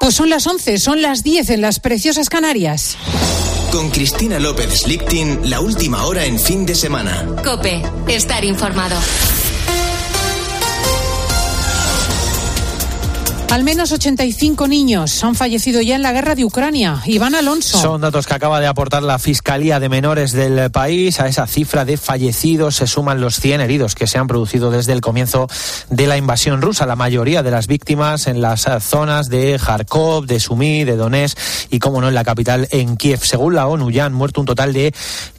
Pues son las 11, son las 10 en las preciosas Canarias. Con Cristina López Slichting, la última hora en fin de semana. COPE, estar informado. Al menos 85 niños han fallecido ya en la guerra de Ucrania. Iván Alonso. Son datos que acaba de aportar la Fiscalía de Menores del país. A esa cifra de fallecidos se suman los 100 heridos que se han producido desde el comienzo de la invasión rusa. La mayoría de las víctimas en las zonas de Kharkov, de Sumi, de Donetsk y, como no, en la capital, en Kiev. Según la ONU, ya han muerto un total de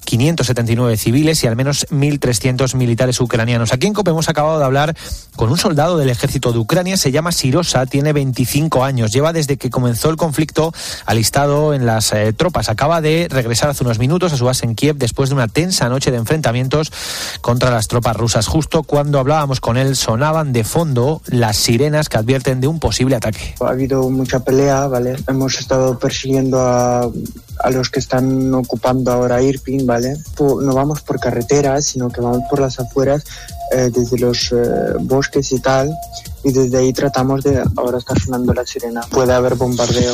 579 civiles y al menos 1.300 militares ucranianos. Aquí en COPE hemos acabado de hablar con un soldado del ejército de Ucrania. Se llama Sirosa, tiene 25 años. Lleva desde que comenzó el conflicto alistado en las tropas. Acaba de regresar hace unos minutos a su base en Kiev después de una tensa noche de enfrentamientos contra las tropas rusas. Justo cuando hablábamos con él sonaban de fondo las sirenas que advierten de un posible ataque. Ha habido mucha pelea, ¿vale? Hemos estado persiguiendo a los que están ocupando ahora Irpin, ¿vale? No vamos por carreteras, sino que vamos por las afueras, desde los bosques y tal, y desde ahí tratamos de... Ahora está sonando la sirena, puede haber bombardeo.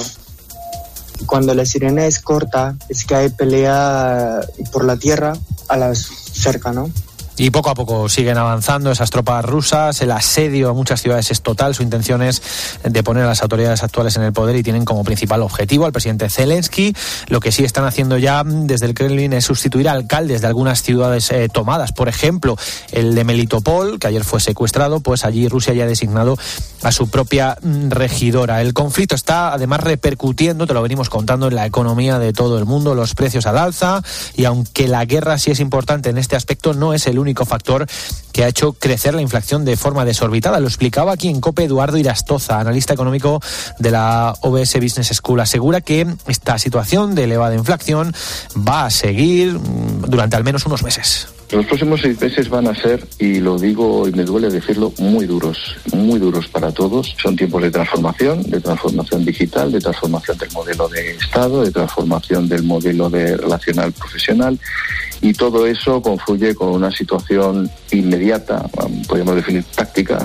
Cuando la sirena es corta, es que hay pelea por la tierra a las cerca, ¿no? Y poco a poco siguen avanzando esas tropas rusas. El asedio a muchas ciudades es total. Su intención es de poner a las autoridades actuales en el poder y tienen como principal objetivo al presidente Zelensky. Lo que sí están haciendo ya desde el Kremlin es sustituir a alcaldes de algunas ciudades tomadas. Por ejemplo, el de Melitopol, que ayer fue secuestrado, pues allí Rusia ya ha designado a su propia regidora. El conflicto está además repercutiendo, te lo venimos contando, en la economía de todo el mundo, los precios al alza, y aunque la guerra sí es importante en este aspecto, no es el único factor que ha hecho crecer la inflación de forma desorbitada. Lo explicaba aquí en COPE Eduardo Irastoza, analista económico de la OBS Business School. Asegura que esta situación de elevada inflación va a seguir durante al menos unos meses. Los próximos 6 meses van a ser, y lo digo y me duele decirlo, muy duros para todos. Son tiempos de transformación digital, de transformación del modelo de Estado, de transformación del modelo de relacional profesional, y todo eso confluye con una situación inmediata, podríamos definir táctica,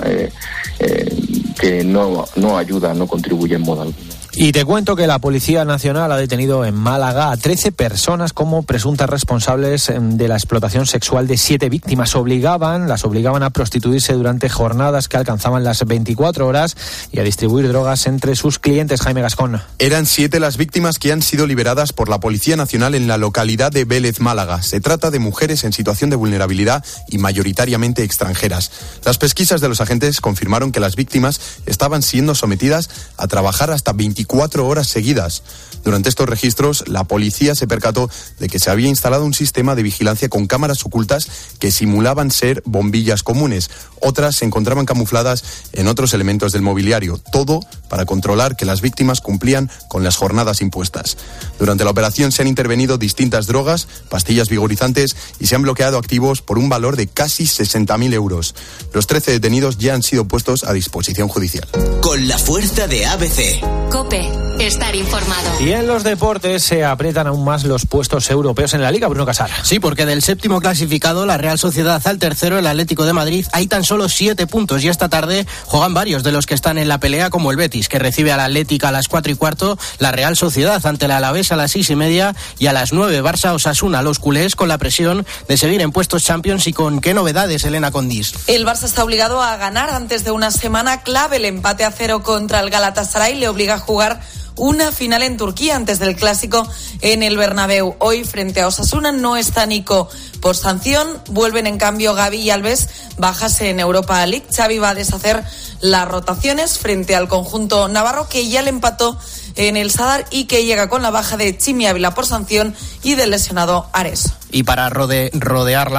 que no ayuda, no contribuye en modo alguno. Y te cuento que la Policía Nacional ha detenido en Málaga a 13 personas como presuntas responsables de la explotación sexual de 7 víctimas. Las obligaban a prostituirse durante jornadas que alcanzaban las 24 horas y a distribuir drogas entre sus clientes. Jaime Gascón. Eran 7 las víctimas que han sido liberadas por la Policía Nacional en la localidad de Vélez, Málaga. Se trata de mujeres en situación de vulnerabilidad y mayoritariamente extranjeras. Las pesquisas de los agentes confirmaron que las víctimas estaban siendo sometidas a trabajar hasta 24 horas seguidas. Durante estos registros, la policía se percató de que se había instalado un sistema de vigilancia con cámaras ocultas que simulaban ser bombillas comunes. Otras se encontraban camufladas en otros elementos del mobiliario. Todo para controlar que las víctimas cumplían con las jornadas impuestas. Durante la operación se han intervenido distintas drogas, pastillas vigorizantes y se han bloqueado activos por un valor de casi 60.000 euros. Los 13 detenidos ya han sido puestos a disposición judicial. Con la fuerza de ABC. COPE, estar informado. Y en los deportes se aprietan aún más los puestos europeos en la Liga, Bruno Casar. Sí, porque del 7º clasificado, la Real Sociedad, al 3º, el Atlético de Madrid, hay tan solo 7 puntos y esta tarde juegan varios de los que están en la pelea, como el Betis, que recibe al Atlético a las 4:15, la Real Sociedad ante el Alavés a las 6:30 y a las 9 Barça Osasuna. Los culés con la presión de seguir en puestos Champions. ¿Y con qué novedades, Elena Condis? El Barça está obligado a ganar antes de una semana clave. El empate a 0 contra el Galatasaray le obliga a jugar una final en Turquía antes del clásico en el Bernabéu. Hoy frente a Osasuna no está Nico por sanción, vuelven en cambio Gavi y Alves, bajas en Europa League. Xavi va a deshacer las rotaciones frente al conjunto navarro, que ya le empató en el Sadar y que llega con la baja de Chimi Ávila por sanción y del lesionado Ares. Y para redondear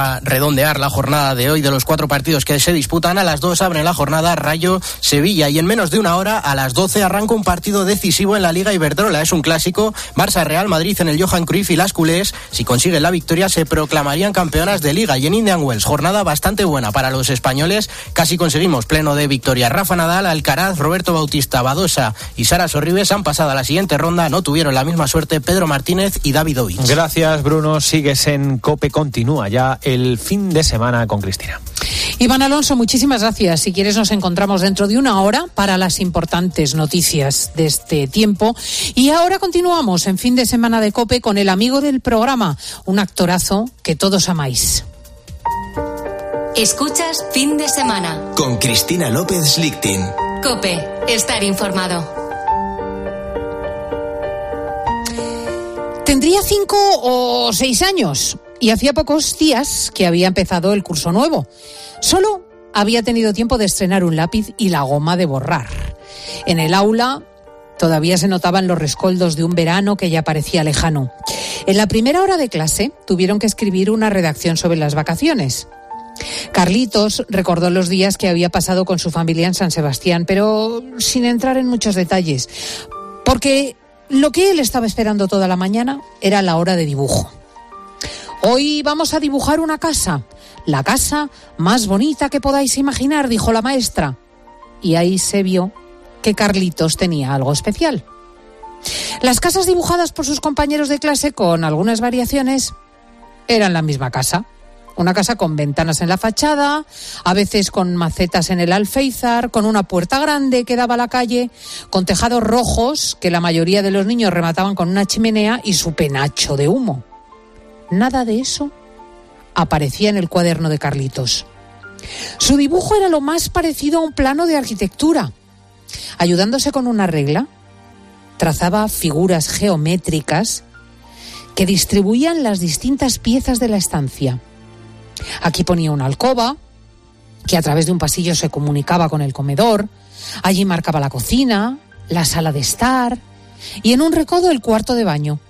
la jornada de hoy, de los 4 partidos que se disputan, a las 2 abre la jornada Rayo-Sevilla y en menos de una hora, a las 12, arranca un partido decisivo en la Liga Iberdrola. Es un clásico, Barça-Real Madrid en el Johan Cruyff, y las culés, si consiguen la victoria, se proclamarían campeonas de Liga. Y en Indian Wells, jornada bastante buena para los españoles, casi conseguimos pleno de victoria. Rafa Nadal, Alcaraz, Roberto Bautista, Badosa y Sara Sorribes han pasado a la siguiente ronda. No tuvieron la misma suerte Pedro Martínez y Davidovich. Gracias, Bruno. Sigues en COPE, continúa ya el fin de semana con Cristina. Iván Alonso, muchísimas gracias. Si quieres nos encontramos dentro de una hora para las importantes noticias de este tiempo. Y ahora continuamos en Fin de Semana de COPE con el amigo del programa, un actorazo que todos amáis. Escuchas Fin de Semana con Cristina López Lichtin. COPE, estar informado. Tendría 5 o 6 años y hacía pocos días que había empezado el curso nuevo. Solo había tenido tiempo de estrenar un lápiz y la goma de borrar. En el aula todavía se notaban los rescoldos de un verano que ya parecía lejano. En la primera hora de clase tuvieron que escribir una redacción sobre las vacaciones. Carlitos recordó los días que había pasado con su familia en San Sebastián, pero sin entrar en muchos detalles, porque lo que él estaba esperando toda la mañana era la hora de dibujo. Hoy vamos a dibujar una casa, la casa más bonita que podáis imaginar, dijo la maestra. Y ahí se vio que Carlitos tenía algo especial. Las casas dibujadas por sus compañeros de clase, con algunas variaciones, eran la misma casa. Una casa con ventanas en la fachada, a veces con macetas en el alféizar, con una puerta grande que daba a la calle, con tejados rojos que la mayoría de los niños remataban con una chimenea y su penacho de humo. Nada de eso aparecía en el cuaderno de Carlitos. Su dibujo era lo más parecido a un plano de arquitectura. Ayudándose con una regla, trazaba figuras geométricas que distribuían las distintas piezas de la estancia. Aquí ponía una alcoba, que a través de un pasillo se comunicaba con el comedor. Allí marcaba la cocina, la sala de estar y en un recodo el cuarto de baño.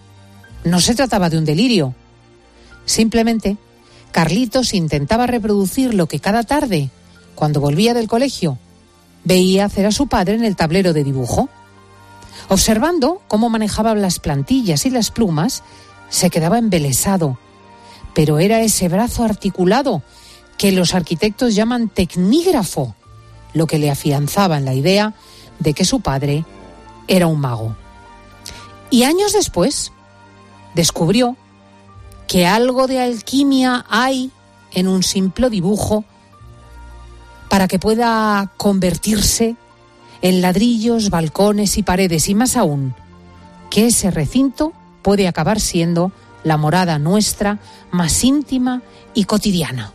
No se trataba de un delirio. Simplemente, Carlitos intentaba reproducir lo que cada tarde, cuando volvía del colegio, veía hacer a su padre en el tablero de dibujo. Observando cómo manejaba las plantillas y las plumas, se quedaba embelesado. Pero era ese brazo articulado que los arquitectos llaman tecnígrafo, lo que le afianzaba en la idea de que su padre era un mago. Y años después, descubrió que algo de alquimia hay en un simple dibujo para que pueda convertirse en ladrillos, balcones y paredes, y más aún, que ese recinto puede acabar siendo la morada nuestra más íntima y cotidiana.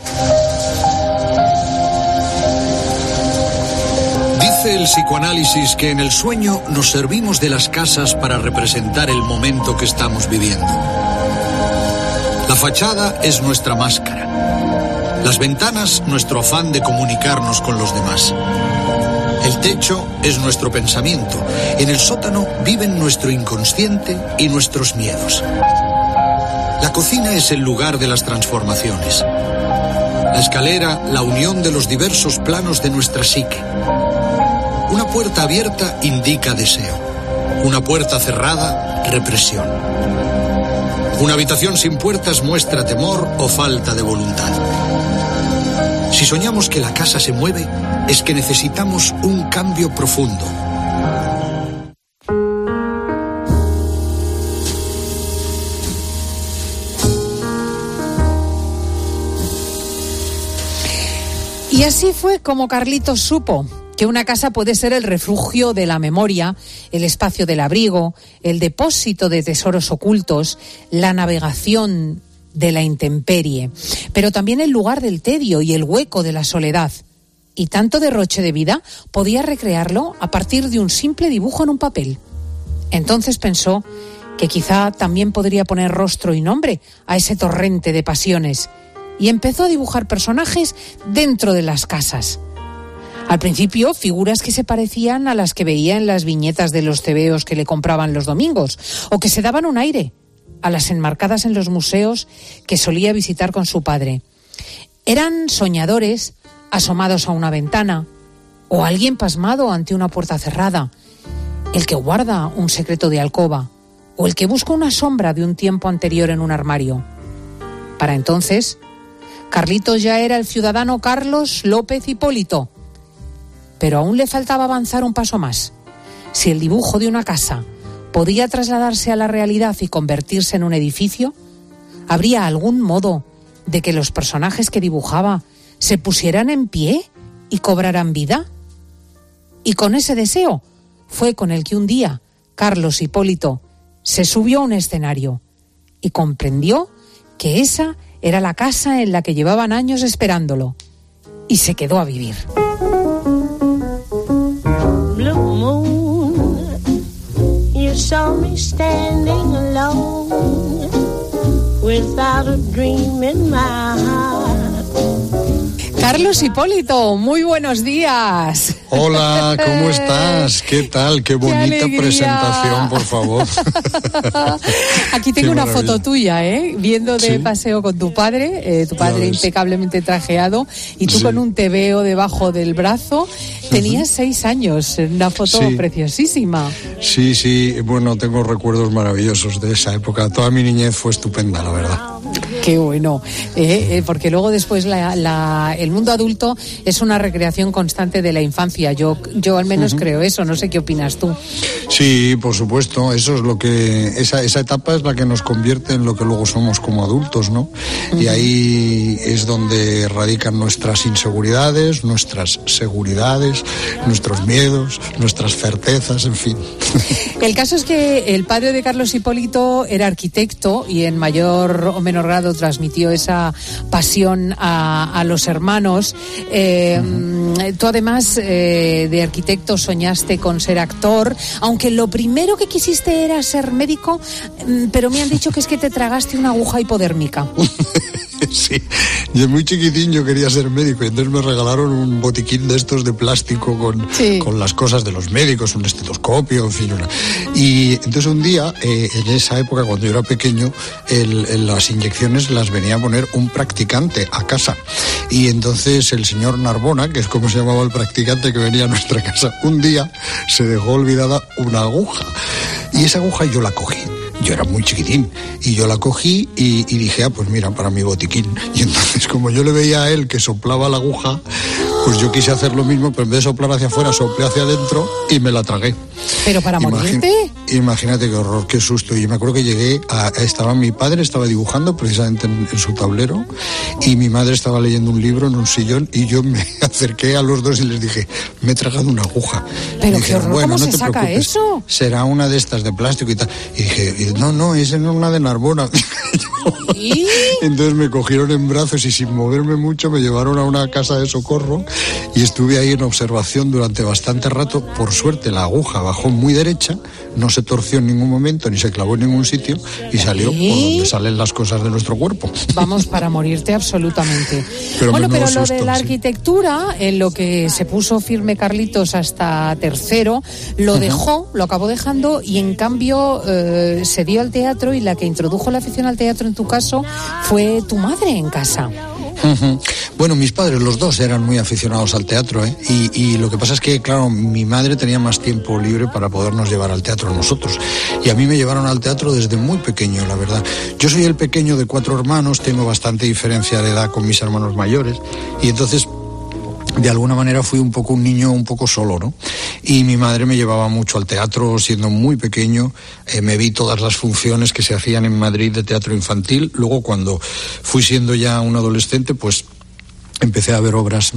Dice el psicoanálisis que en el sueño nos servimos de las casas para representar el momento que estamos viviendo. La fachada es nuestra máscara. Las ventanas, nuestro afán de comunicarnos con los demás. El techo es nuestro pensamiento. En el sótano viven nuestro inconsciente y nuestros miedos. La cocina es el lugar de las transformaciones. La escalera, la unión de los diversos planos de nuestra psique. Una puerta abierta indica deseo. Una puerta cerrada, represión. Una habitación sin puertas muestra temor o falta de voluntad. Si soñamos que la casa se mueve, es que necesitamos un cambio profundo. Y así fue como Carlitos supo que una casa puede ser el refugio de la memoria, el espacio del abrigo, el depósito de tesoros ocultos, la navegación de la intemperie, pero también el lugar del tedio y el hueco de la soledad. Y tanto derroche de vida podía recrearlo a partir de un simple dibujo en un papel. Entonces pensó que quizá también podría poner rostro y nombre a ese torrente de pasiones, y empezó a dibujar personajes dentro de las casas. Al principio, figuras que se parecían a las que veía en las viñetas de los tebeos que le compraban los domingos, o que se daban un aire a las enmarcadas en los museos que solía visitar con su padre. Eran soñadores asomados a una ventana, o alguien pasmado ante una puerta cerrada, el que guarda un secreto de alcoba, o el que busca una sombra de un tiempo anterior en un armario. Para entonces, Carlitos ya era el ciudadano Carlos López Hipólito, pero aún le faltaba avanzar un paso más. Si el dibujo de una casa podía trasladarse a la realidad y convertirse en un edificio, ¿habría algún modo de que los personajes que dibujaba se pusieran en pie y cobraran vida. Y con ese deseo fue con el que un día Carlos Hipólito se subió a un escenario y comprendió que esa era la casa en la que llevaban años esperándolo, y se quedó a vivir. Blue moon, you saw me standing alone, without a dream in my heart. Carlos Hipólito, muy buenos días. Hola, ¿cómo estás? ¿Qué tal? Qué bonita presentación, por favor. Aquí tengo una foto tuya, viendo de paseo con tu padre impecablemente trajeado, y tú con un tebeo debajo del brazo. Tenías 6 años, una foto preciosísima. Sí, bueno, tengo recuerdos maravillosos de esa época. Toda mi niñez fue estupenda, la verdad. Qué bueno, porque luego después el mundo adulto es una recreación constante de la infancia. Yo al menos creo eso, no sé qué opinas tú. Sí, por supuesto, eso es lo que esa etapa es la que nos convierte en lo que luego somos como adultos, ¿no? Y ahí es donde radican nuestras inseguridades, nuestras seguridades, nuestros miedos, nuestras certezas, en fin. El caso es que el padre de Carlos Hipólito era arquitecto y en mayor o menor grado transmitió esa pasión a los hermanos. Tú además de arquitecto soñaste con ser actor, aunque lo primero que quisiste era ser médico, pero me han dicho que es que te tragaste una aguja hipodérmica. Sí, yo muy chiquitín yo quería ser médico y entonces me regalaron un botiquín de estos de plástico con las cosas de los médicos, un estetoscopio, en fin. Y entonces un día, en esa época cuando yo era pequeño, las inyecciones las venía a poner un practicante a casa. Y entonces el señor Narbona, que es como se llamaba el practicante que venía a nuestra casa, un día se dejó olvidada una aguja. Y esa aguja yo la cogí. Yo era muy chiquitín y yo la cogí y dije, pues mira, para mi botiquín. Y entonces, como yo le veía a él que soplaba la aguja, pues yo quise hacer lo mismo, pero en vez de soplar hacia afuera, soplé hacia adentro y me la tragué. ¿Pero para morirte? Imagínate qué horror, qué susto. Y me acuerdo que llegué, mi padre estaba dibujando precisamente en su tablero y mi madre estaba leyendo un libro en un sillón y yo me acerqué a los dos y les dije, me he tragado una aguja. Pero qué horror, ¿cómo se saca eso? Será una de estas de plástico y tal. Y dije, no, esa es una de Narbona. ¿Y? Entonces me cogieron en brazos y sin moverme mucho me llevaron a una casa de socorro y estuve ahí en observación durante bastante rato. Por suerte la aguja bajó muy derecha, no se torció en ningún momento ni se clavó en ningún sitio y salió por donde salen las cosas de nuestro cuerpo. Vamos, para morirte absolutamente. Pero lo de la arquitectura, en lo que se puso firme Carlitos hasta tercero, lo dejó, lo acabó dejando y en cambio se dio al teatro, y la que introdujo la afición al teatro en tu caso fue tu madre en casa. Bueno, mis padres, los dos, eran muy aficionados al teatro, y lo que pasa es que, claro, mi madre tenía más tiempo libre para podernos llevar al teatro a nosotros, y a mí me llevaron al teatro desde muy pequeño, la verdad. Yo soy el pequeño de 4 hermanos, tengo bastante diferencia de edad con mis hermanos mayores, y entonces de alguna manera fui un niño un poco solo, ¿no? Y mi madre me llevaba mucho al teatro siendo muy pequeño. Me vi todas las funciones que se hacían en Madrid de teatro infantil. Luego, cuando fui siendo ya un adolescente, pues empecé a ver obras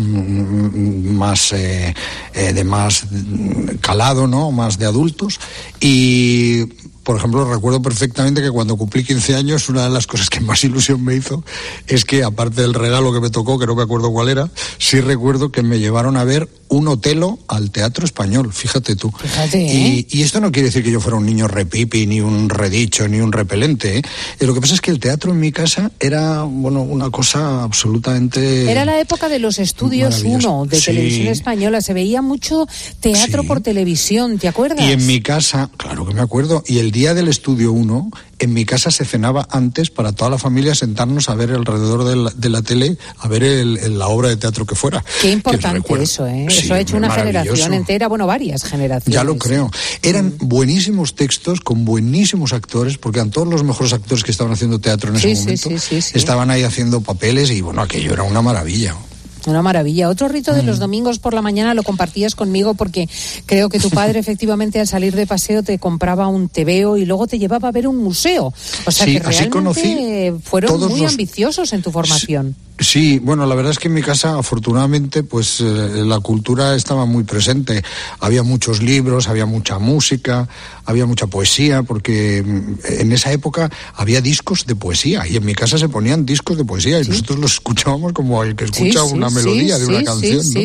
más de más calado, ¿no? Más de adultos. Y por ejemplo, recuerdo perfectamente que cuando cumplí 15 años, una de las cosas que más ilusión me hizo es que, aparte del regalo que me tocó, que no me acuerdo cuál era, sí recuerdo que me llevaron a ver un Otelo al Teatro Español, fíjate tú. Fíjate, y esto no quiere decir que yo fuera un niño repipi, ni un redicho, ni un repelente, Lo que pasa es que el teatro en mi casa era, una cosa absolutamente... Era la época de los estudios 1 de Televisión Española, se veía mucho teatro por televisión, ¿te acuerdas? Y en mi casa, claro que me acuerdo, y el día del estudio 1, en mi casa se cenaba antes para toda la familia sentarnos a ver alrededor de la tele, a ver la obra de teatro que fuera. Qué importante eso, Sí, eso ha hecho una generación entera, varias generaciones. Ya lo creo. Eran buenísimos textos con buenísimos actores, porque eran todos los mejores actores que estaban haciendo teatro en ese momento. Estaban ahí haciendo papeles y aquello era una maravilla. Una maravilla. Otro rito de los domingos por la mañana lo compartías conmigo porque creo que tu padre efectivamente al salir de paseo te compraba un tebeo y luego te llevaba a ver un museo. O sea, sí, que realmente fueron muy ambiciosos en tu formación. Sí, bueno, la verdad es que en mi casa, afortunadamente, pues la cultura estaba muy presente. Había muchos libros, había mucha música, había mucha poesía, porque en esa época había discos de poesía y en mi casa se ponían discos de poesía y nosotros los escuchábamos como el que escucha una melodía de una canción, ¿no?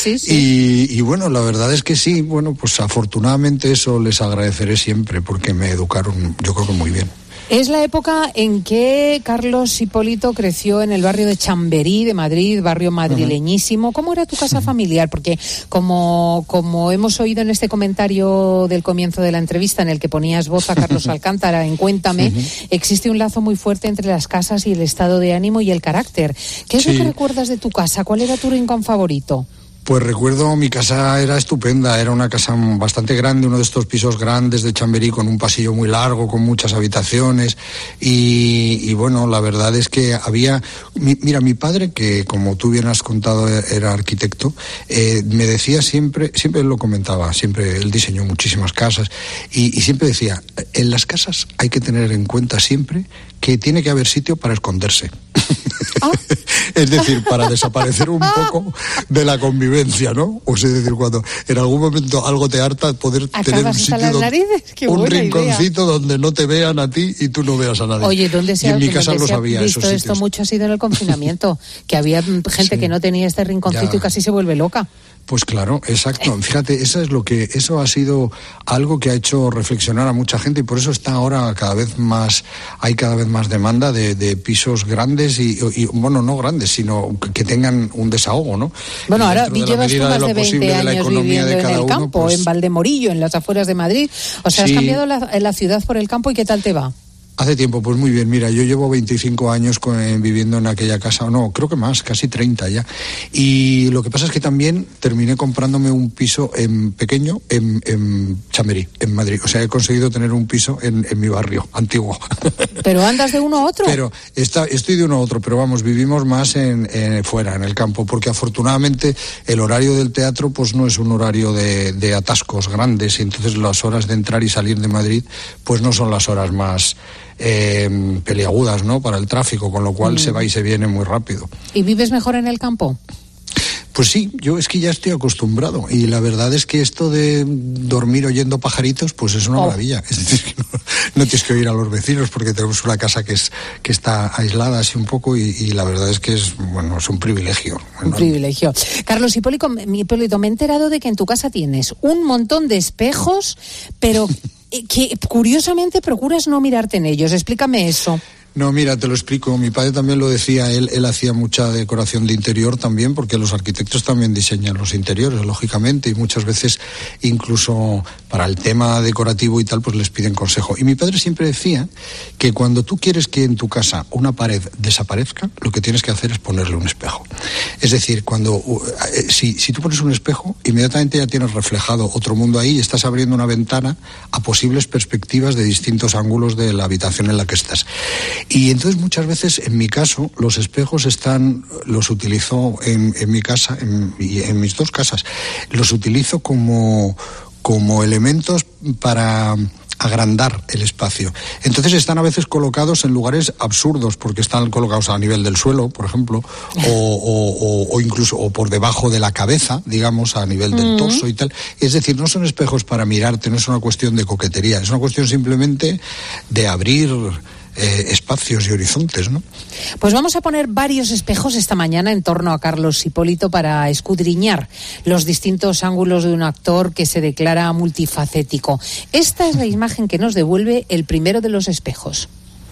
Y bueno, la verdad es que sí, bueno, pues afortunadamente eso les agradeceré siempre porque me educaron, yo creo que muy bien. Es la época en que Carlos Hipólito creció en el barrio de Chamberí de Madrid, barrio madrileñísimo. ¿Cómo era tu casa familiar? Porque como hemos oído en este comentario del comienzo de la entrevista en el que ponías voz a Carlos Alcántara en Cuéntame, existe un lazo muy fuerte entre las casas y el estado de ánimo y el carácter. ¿Qué es lo que recuerdas de tu casa? ¿Cuál era tu rincón favorito? Pues recuerdo, mi casa era estupenda, era una casa bastante grande, uno de estos pisos grandes de Chamberí con un pasillo muy largo, con muchas habitaciones y bueno, la verdad es que había... Mira, mi padre, que como tú bien has contado era arquitecto, me decía siempre él lo comentaba, siempre él diseñó muchísimas casas y siempre decía, en las casas hay que tener en cuenta siempre que tiene que haber sitio para esconderse. Es decir, para desaparecer un poco de la convivencia, ¿no? O sea, es decir, cuando en algún momento algo te harta, poder tener un sitio, un rinconcito donde no te vean a ti y tú no veas a nadie. Oye, ¿dónde se ha visto esto mucho ha sido en el confinamiento? Que había gente que no tenía este rinconcito y casi se vuelve loca. Pues claro, exacto. Fíjate, eso ha sido algo que ha hecho reflexionar a mucha gente y por eso está ahora hay cada vez más demanda de pisos grandes y bueno, no grandes, sino que tengan un desahogo, ¿no? Bueno, ahora llevas tú más de 20 años viviendo en el campo, en Valdemorillo, en las afueras de Madrid. O sea, has cambiado la ciudad por el campo y ¿qué tal te va? Hace tiempo, pues muy bien. Mira, yo llevo 25 años viviendo en aquella casa, no, creo que más, casi 30 ya. Y lo que pasa es que también terminé comprándome un piso pequeño en Chamberí, en Madrid. O sea, he conseguido tener un piso en mi barrio antiguo. ¿Pero andas de uno a otro? Pero estoy de uno a otro, pero vamos, vivimos más fuera, en el campo, porque afortunadamente el horario del teatro pues no es un horario de atascos grandes, y entonces las horas de entrar y salir de Madrid pues no son las horas más peliagudas, ¿no?, para el tráfico, con lo cual se va y se viene muy rápido. ¿Y vives mejor en el campo? Pues sí, yo es que ya estoy acostumbrado y la verdad es que esto de dormir oyendo pajaritos pues es una maravilla. Es decir, que no tienes que oír a los vecinos porque tenemos una casa que está aislada así un poco y la verdad es que es un privilegio. Un privilegio. Carlos Hipólito, me he enterado de que en tu casa tienes un montón de espejos, pero que curiosamente procuras no mirarte en ellos. Explícame eso. No, mira, te lo explico. Mi padre también lo decía, él hacía mucha decoración de interior también, porque los arquitectos también diseñan los interiores, lógicamente, y muchas veces incluso para el tema decorativo y tal, pues les piden consejo. Y mi padre siempre decía que cuando tú quieres que en tu casa una pared desaparezca, lo que tienes que hacer es ponerle un espejo. Es decir, si tú pones un espejo, inmediatamente ya tienes reflejado otro mundo ahí y estás abriendo una ventana a posibles perspectivas de distintos ángulos de la habitación en la que estás. Y entonces muchas veces, en mi caso, los espejos los utilizo en mi casa y en mis dos casas, los utilizo como elementos para agrandar el espacio. Entonces están a veces colocados en lugares absurdos, porque están colocados a nivel del suelo, por ejemplo, o incluso por debajo de la cabeza, digamos, a nivel del torso y tal. Es decir, no son espejos para mirarte, no es una cuestión de coquetería, es una cuestión simplemente de abrir espacios y horizontes, ¿no? Pues vamos a poner varios espejos esta mañana en torno a Carlos Hipólito para escudriñar los distintos ángulos de un actor que se declara multifacético. Esta es la imagen que nos devuelve el primero de los espejos.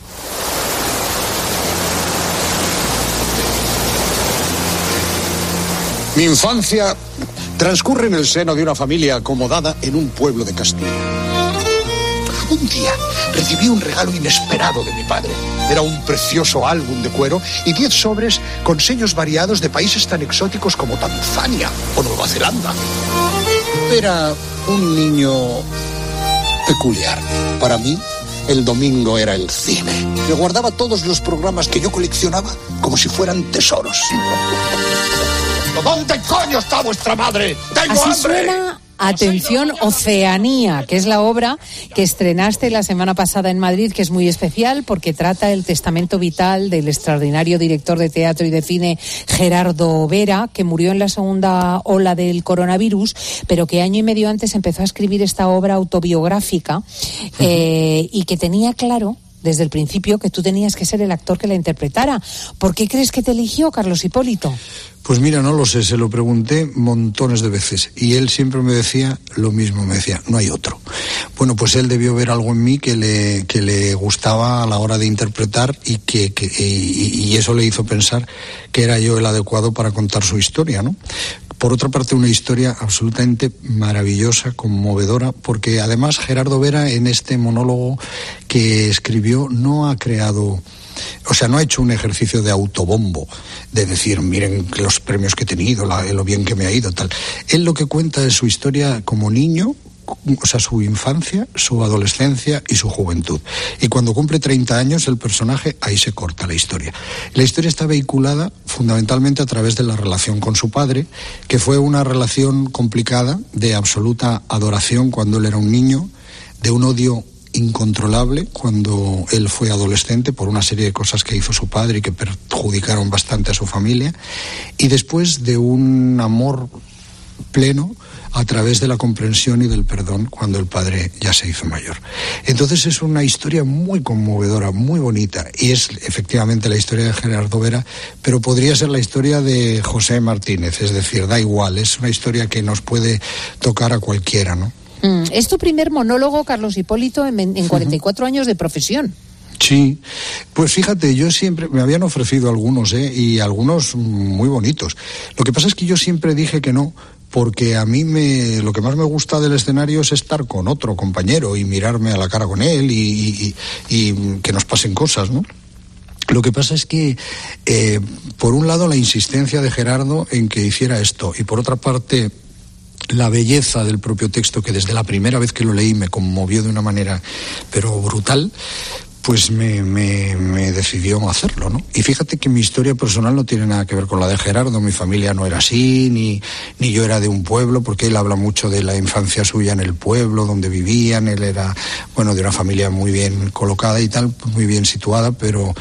Mi infancia transcurre en el seno de una familia acomodada en un pueblo de Castilla. Un día recibí un regalo inesperado de mi padre. Era un precioso álbum de cuero y 10 sobres con sellos variados de países tan exóticos como Tanzania o Nueva Zelanda. Era un niño peculiar. Para mí, el domingo era el cine. Me guardaba todos los programas que yo coleccionaba como si fueran tesoros. esto? ¿Dónde coño está vuestra madre? ¡Tengo Así hambre! suena, atención, Oceanía, que es la obra que estrenaste la semana pasada en Madrid, que es muy especial porque trata el testamento vital del extraordinario director de teatro y de cine Gerardo Vera, que murió en la segunda ola del coronavirus, pero que año y medio antes empezó a escribir esta obra autobiográfica y que tenía claro desde el principio que tú tenías que ser el actor que la interpretara. ¿Por qué crees que te eligió, Carlos Hipólito? Pues mira, no lo sé, se lo pregunté montones de veces y él siempre me decía lo mismo, me decía, no hay otro. Bueno, pues él debió ver algo en mí que le gustaba a la hora de interpretar y eso le hizo pensar que era yo el adecuado para contar su historia, ¿no? Por otra parte, una historia absolutamente maravillosa, conmovedora, porque además Gerardo Vera en este monólogo que escribió no ha creado... O sea, no ha hecho un ejercicio de autobombo, de decir, miren los premios que he tenido, lo bien que me ha ido, tal. Él lo que cuenta es su historia como niño, o sea, su infancia, su adolescencia y su juventud. Y cuando cumple 30 años, el personaje, ahí se corta la historia. La historia está vehiculada fundamentalmente a través de la relación con su padre, que fue una relación complicada, de absoluta adoración cuando él era un niño, de un odio incontrolable cuando él fue adolescente por una serie de cosas que hizo su padre y que perjudicaron bastante a su familia, y después de un amor pleno a través de la comprensión y del perdón cuando el padre ya se hizo mayor. Entonces es una historia muy conmovedora, muy bonita, y es efectivamente la historia de Gerardo Vera, pero podría ser la historia de José Martínez, es decir, da igual, es una historia que nos puede tocar a cualquiera, ¿no? Es tu primer monólogo, Carlos Hipólito, en 44 años de profesión. Sí, pues fíjate, yo siempre, me habían ofrecido algunos, y algunos muy bonitos. Lo que pasa es que yo siempre dije que no, porque a mí lo que más me gusta del escenario es estar con otro compañero y mirarme a la cara con él y que nos pasen cosas, ¿no? Lo que pasa es que, por un lado, la insistencia de Gerardo en que hiciera esto, y por otra parte, la belleza del propio texto, que desde la primera vez que lo leí me conmovió de una manera pero brutal, pues me decidió hacerlo, ¿no? Y fíjate que mi historia personal no tiene nada que ver con la de Gerardo. Mi familia no era así, ni yo era de un pueblo, porque él habla mucho de la infancia suya en el pueblo donde vivían. Él era, bueno, de una familia muy bien colocada y tal, muy bien situada, pero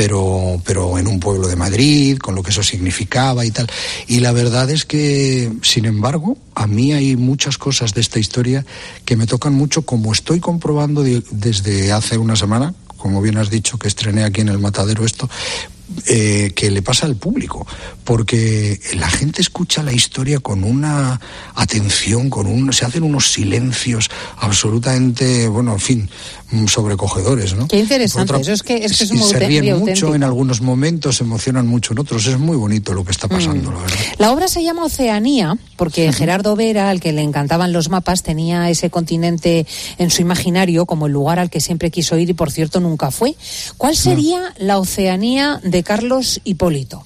en un pueblo de Madrid, con lo que eso significaba y tal. Y la verdad es que, sin embargo, a mí hay muchas cosas de esta historia que me tocan mucho, como estoy comprobando desde hace una semana, como bien has dicho, que estrené aquí en El Matadero esto, que le pasa al público, porque la gente escucha la historia con una atención, se hacen unos silencios absolutamente, bueno, en fin, sobrecogedores, ¿no? Qué interesante, eso es que es muy se ríen muy mucho auténtico. en algunos momentos, se emocionan mucho en otros, es muy bonito lo que está pasando, la verdad. La obra se llama Oceanía porque Gerardo Vera, al que le encantaban los mapas, tenía ese continente en su imaginario como el lugar al que siempre quiso ir y, por cierto, nunca fue. ¿Cuál sería la Oceanía de Carlos Hipólito?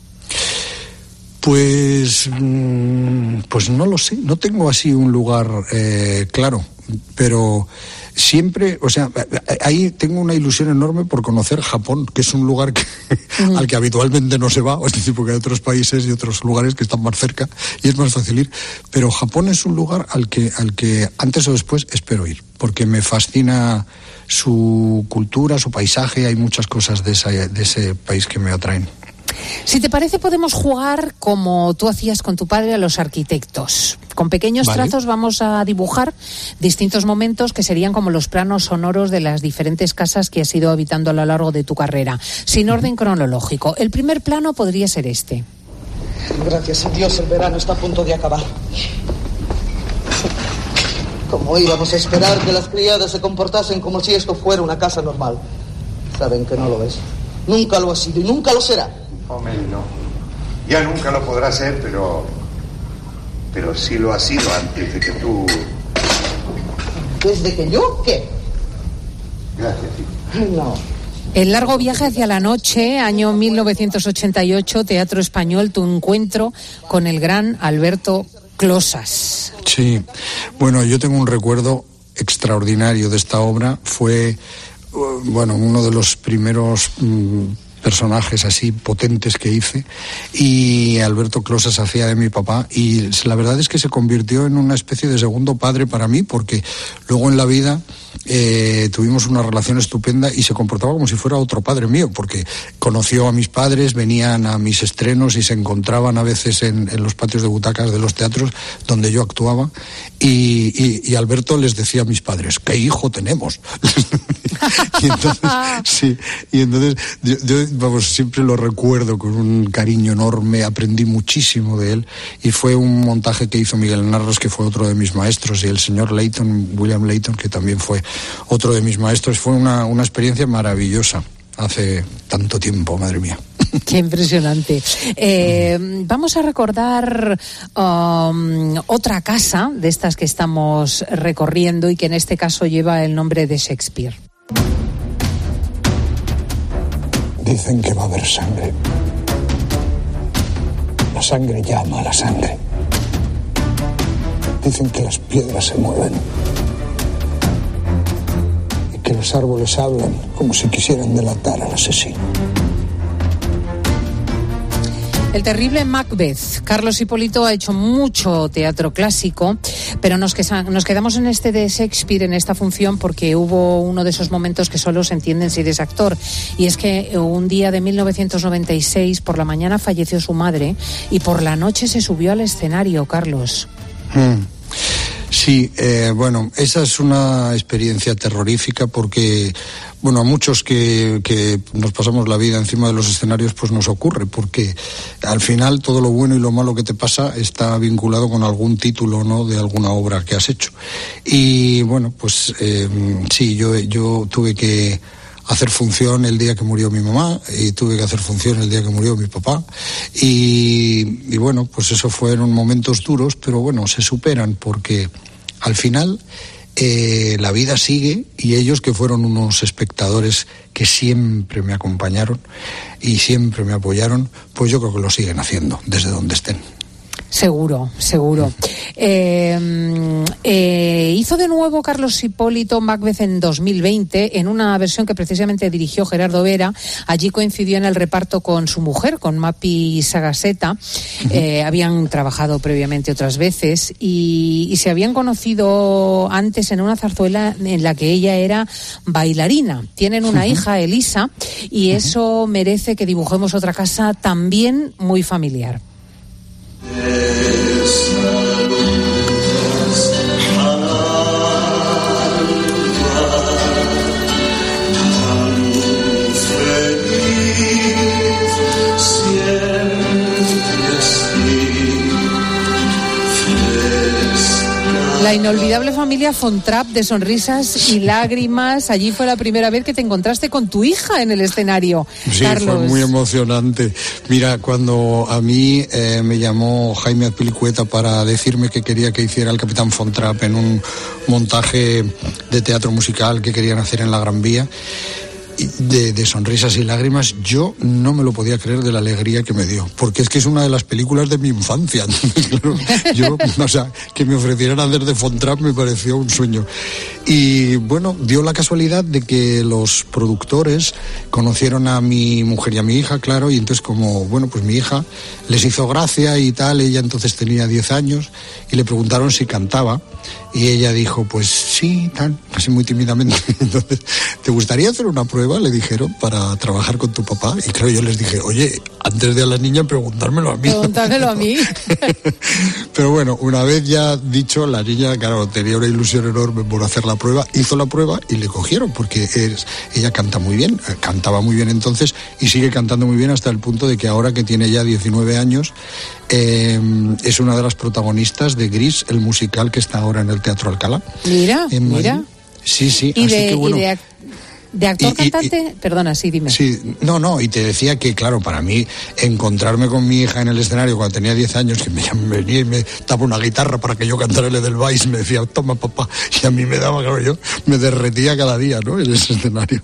Pues no lo sé, no tengo así un lugar claro, pero siempre, o sea, ahí tengo una ilusión enorme por conocer Japón, que es un lugar al que habitualmente no se va, es decir, porque hay otros países y otros lugares que están más cerca y es más fácil ir, pero Japón es un lugar al que antes o después espero ir, porque me fascina su cultura, su paisaje, hay muchas cosas de ese país que me atraen. Si te parece, podemos jugar como tú hacías con tu padre a los arquitectos. Con pequeños trazos vamos a dibujar distintos momentos que serían como los planos sonoros de las diferentes casas que has ido habitando a lo largo de tu carrera, sin orden cronológico. El primer plano podría ser este. Gracias a Dios, el verano está a punto de acabar. ¿Cómo íbamos a esperar que las criadas se comportasen como si esto fuera una casa normal? Saben que no lo es. Nunca lo ha sido y nunca lo será. Hombre, no. Ya nunca lo podrá ser, pero sí lo ha sido antes de que tú... ¿Desde que yo? ¿Qué? Gracias, hijo. No. El largo viaje hacia la noche, año 1988, Teatro Español, tu encuentro con el gran Alberto Closas. Sí, bueno, yo tengo un recuerdo extraordinario de esta obra. Fue, bueno, uno de los primeros personajes así potentes que hice, y Alberto Closas hacía de mi papá, y la verdad es que se convirtió en una especie de segundo padre para mí, porque luego en la vida tuvimos una relación estupenda y se comportaba como si fuera otro padre mío, porque conoció a mis padres, venían a mis estrenos y se encontraban a veces en los patios de butacas de los teatros donde yo actuaba, y Alberto les decía a mis padres, ¿qué hijo tenemos? y entonces yo vamos, siempre lo recuerdo con un cariño enorme, aprendí muchísimo de él, y fue un montaje que hizo Miguel Narros, que fue otro de mis maestros, y el señor Leighton, William Leighton, que también fue otro de mis maestros. Fue una experiencia maravillosa hace tanto tiempo, madre mía. Qué impresionante. Vamos a recordar otra casa de estas que estamos recorriendo y que en este caso lleva el nombre de Shakespeare. Dicen que va a haber sangre. La sangre llama a la sangre. Dicen que las piedras se mueven. Y que los árboles hablan como si quisieran delatar al asesino. El terrible Macbeth. Carlos Hipólito ha hecho mucho teatro clásico, pero nos quedamos en este de Shakespeare, en esta función, porque hubo uno de esos momentos que solo se entienden si eres actor. Y es que un día de 1996, por la mañana falleció su madre y por la noche se subió al escenario, Carlos. Sí, bueno, esa es una experiencia terrorífica porque, bueno, a muchos que nos pasamos la vida encima de los escenarios, pues nos ocurre, porque al final todo lo bueno y lo malo que te pasa está vinculado con algún título, ¿no?, de alguna obra que has hecho. Y bueno, pues sí, yo tuve que hacer función el día que murió mi mamá y tuve que hacer función el día que murió mi papá y bueno, pues eso fueron momentos duros, pero bueno, se superan porque al final la vida sigue y ellos, que fueron unos espectadores que siempre me acompañaron y siempre me apoyaron, pues yo creo que lo siguen haciendo desde donde estén. Seguro. Hizo de nuevo Carlos Hipólito Macbeth en 2020 en una versión que precisamente dirigió Gerardo Vera. Allí coincidió en el reparto con su mujer, con Mapi Sagaseta. Habían trabajado previamente otras veces y se habían conocido antes en una zarzuela en la que ella era bailarina. Tienen una hija, Elisa, y eso merece que dibujemos otra casa también muy familiar. La inolvidable familia Fontrap, de sonrisas y lágrimas. Allí fue la primera vez que te encontraste con tu hija en el escenario, sí, Carlos. Fue muy emocionante. Mira, cuando a mí me llamó Jaime Azpilicueta para decirme que quería que hiciera el Capitán Fontrap en un montaje de teatro musical que querían hacer en la Gran Vía, de sonrisas y lágrimas, yo no me lo podía creer de la alegría que me dio, porque es que es una de las películas de mi infancia. Claro, yo, o sea, que me ofrecieran hacer de Fontrap me pareció un sueño. Y bueno, dio la casualidad de que los productores conocieron a mi mujer y a mi hija, claro, y entonces como, bueno, pues mi hija les hizo gracia y tal, ella entonces tenía 10 años, y le preguntaron si cantaba, y ella dijo, pues sí, tal, así muy tímidamente. Entonces, ¿te gustaría hacer una prueba?, le dijeron, para trabajar con tu papá. Y claro, yo les dije, oye, antes de a la niña preguntármelo a mí. Preguntármelo a mí. Pero bueno, una vez ya dicho, la niña, claro, tenía una ilusión enorme por hacer la prueba, hizo la prueba y le cogieron, porque ella canta muy bien, cantaba muy bien entonces y sigue cantando muy bien hasta el punto de que ahora que tiene ya 19 años, es una de las protagonistas de Gris, el musical que está ahora en el Teatro Alcalá. Mira. Sí, Y así de, que bueno. ¿De actor cantante? Perdona, sí, dime. Sí, no, y te decía que, claro, para mí, encontrarme con mi hija en el escenario cuando tenía 10 años, que me venía y me daba una guitarra para que yo cantara el Edelweiss, me decía, toma papá, y a mí me daba, claro, yo me derretía cada día, ¿no?, en ese escenario.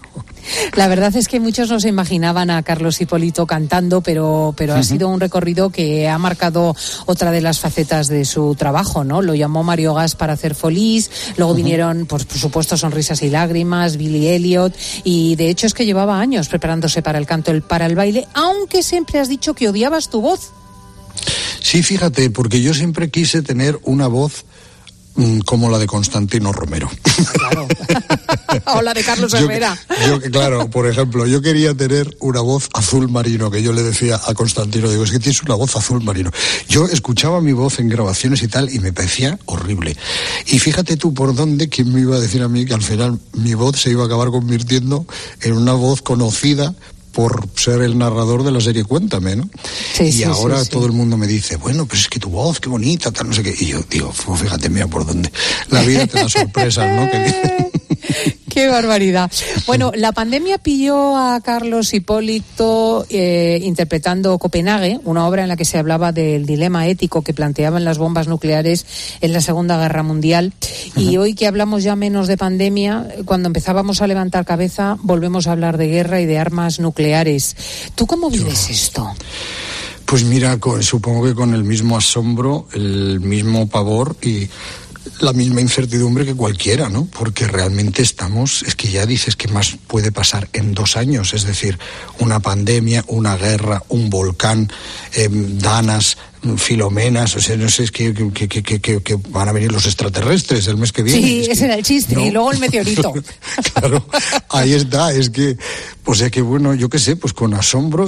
La verdad es que muchos no se imaginaban a Carlos Hipólito cantando, pero ha sido un recorrido que ha marcado otra de las facetas de su trabajo, ¿no? Lo llamó Mario Gas para hacer Folies, luego vinieron, pues, por supuesto, Sonrisas y Lágrimas, Billy Elliot, y de hecho es que llevaba años preparándose para el canto, para el baile, aunque siempre has dicho que odiabas tu voz. Sí, fíjate, porque yo siempre quise tener una voz como la de Constantino Romero. Claro. O la de Carlos Herrera. Claro, por ejemplo, yo quería tener una voz azul marino, que yo le decía a Constantino, digo, es que tienes una voz azul marino. Yo escuchaba mi voz en grabaciones y tal, y me parecía horrible. Y fíjate tú por dónde, quién me iba a decir a mí que al final mi voz se iba a acabar convirtiendo en una voz conocida por ser el narrador de la serie Cuéntame, ¿no? Sí, y sí, ahora sí. todo el mundo me dice, bueno, pues es que tu voz, qué bonita, tal, no sé qué. Y yo digo, fíjate, mira por dónde. La vida te da sorpresas, ¿no? ¡Qué barbaridad! Bueno, la pandemia pilló a Carlos Hipólito interpretando Copenhague, una obra en la que se hablaba del dilema ético que planteaban las bombas nucleares en la Segunda Guerra Mundial. Y hoy que hablamos ya menos de pandemia, cuando empezábamos a levantar cabeza, volvemos a hablar de guerra y de armas nucleares. ¿Tú cómo vives esto? Pues mira, supongo que con el mismo asombro, el mismo pavor y la misma incertidumbre que cualquiera, ¿no? Porque realmente es que ya dices que más puede pasar en 2 años, es decir, una pandemia, una guerra, un volcán, danas, filomenas, o sea, no sé, es que van a venir los extraterrestres el mes que viene. Sí, ese era el chiste, ¿no? Y luego el meteorito. Claro, ahí está, es que, o sea que bueno, yo qué sé, pues con asombro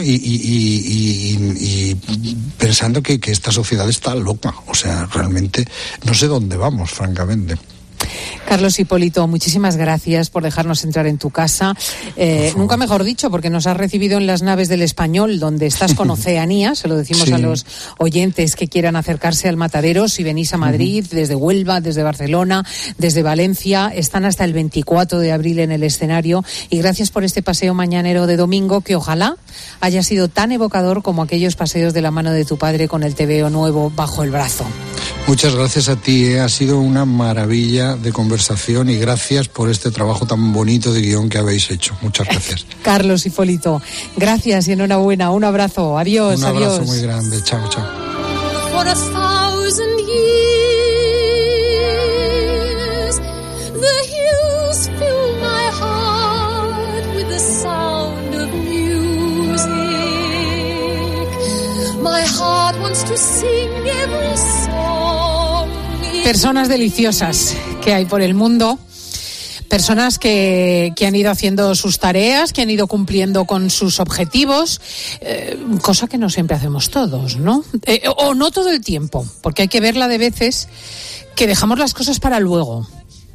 y pensando que esta sociedad está loca, o sea, realmente no sé dónde vamos, francamente. Carlos Hipólito, muchísimas gracias por dejarnos entrar en tu casa. Nunca mejor dicho, porque nos has recibido en las naves del Español, donde estás con Oceanía. Se lo decimos a los oyentes que quieran acercarse al Matadero. Si venís a Madrid, desde Huelva, desde Barcelona, desde Valencia, están hasta el 24 de abril en el escenario. Y gracias por este paseo mañanero de domingo, que ojalá haya sido tan evocador como aquellos paseos de la mano de tu padre con el TVO nuevo bajo el brazo. Muchas gracias a ti, ha sido una maravilla de conversación y gracias por este trabajo tan bonito de guión que habéis hecho. Muchas gracias. Carlos Hipólito, gracias y enhorabuena. Un abrazo. Adiós. Un abrazo muy grande. Chao, chao. For 1,000 years, the hills fill my heart with the sound of music. My heart wants to sing every song. Personas deliciosas que hay por el mundo, personas que han ido haciendo sus tareas, que han ido cumpliendo con sus objetivos, cosa que no siempre hacemos todos, ¿no? O no todo el tiempo, porque hay que verla de veces que dejamos las cosas para luego,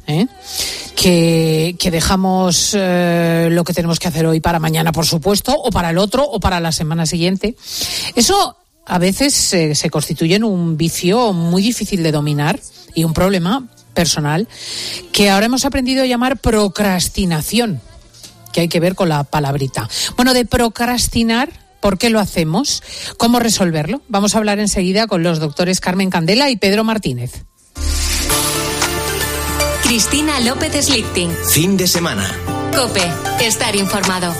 que dejamos lo que tenemos que hacer hoy para mañana, por supuesto, o para el otro, o para la semana siguiente. Eso a veces se constituye en un vicio muy difícil de dominar y un problema personal que ahora hemos aprendido a llamar procrastinación, que hay que ver con la palabrita. Bueno, de procrastinar, ¿por qué lo hacemos? ¿Cómo resolverlo? Vamos a hablar enseguida con los doctores Carmen Candela y Pedro Martínez. Cristina López Slichting. Fin de semana. COPE. Estar informado.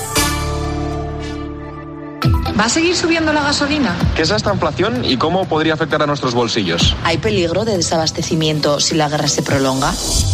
¿Va a seguir subiendo la gasolina? ¿Qué es esta inflación y cómo podría afectar a nuestros bolsillos? ¿Hay peligro de desabastecimiento si la guerra se prolonga?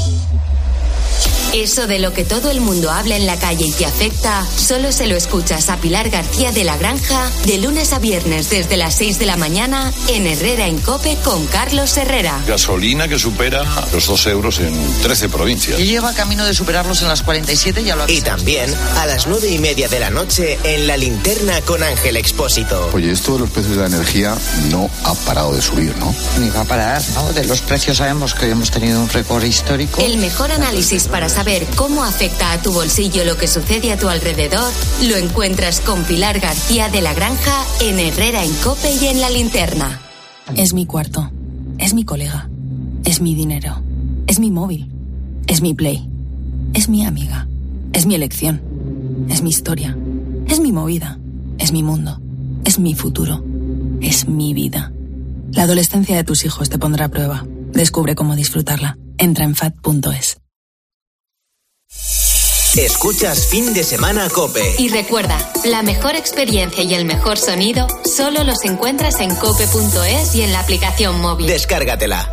Eso de lo que todo el mundo habla en la calle y te afecta, solo se lo escuchas a Pilar García de la Granja de lunes a viernes desde las 6 de la mañana en Herrera en COPE con Carlos Herrera. Gasolina que supera los 2 euros en 13 provincias. Y lleva camino de superarlos en las 47, ya lo ha Y también a las 9:30 de la noche en La Linterna con Ángel Expósito. Oye, esto de los precios de la energía no ha parado de subir, ¿no? Ni va a parar, ¿no? De los precios sabemos que hemos tenido un récord histórico. El mejor análisis para saber cómo afecta a tu bolsillo lo que sucede a tu alrededor lo encuentras con Pilar García de la Granja en Herrera en COPE y en La Linterna. Es mi cuarto, es mi colega, es mi dinero, es mi móvil, es mi Play, es mi amiga, es mi elección, es mi historia, es mi movida, es mi mundo, es mi futuro, es mi vida. La adolescencia de tus hijos te pondrá a prueba. Descubre cómo disfrutarla. Entra en FAD.es. Escuchas Fin de Semana COPE. Y recuerda, la mejor experiencia y el mejor sonido solo los encuentras en cope.es y en la aplicación móvil. Descárgatela.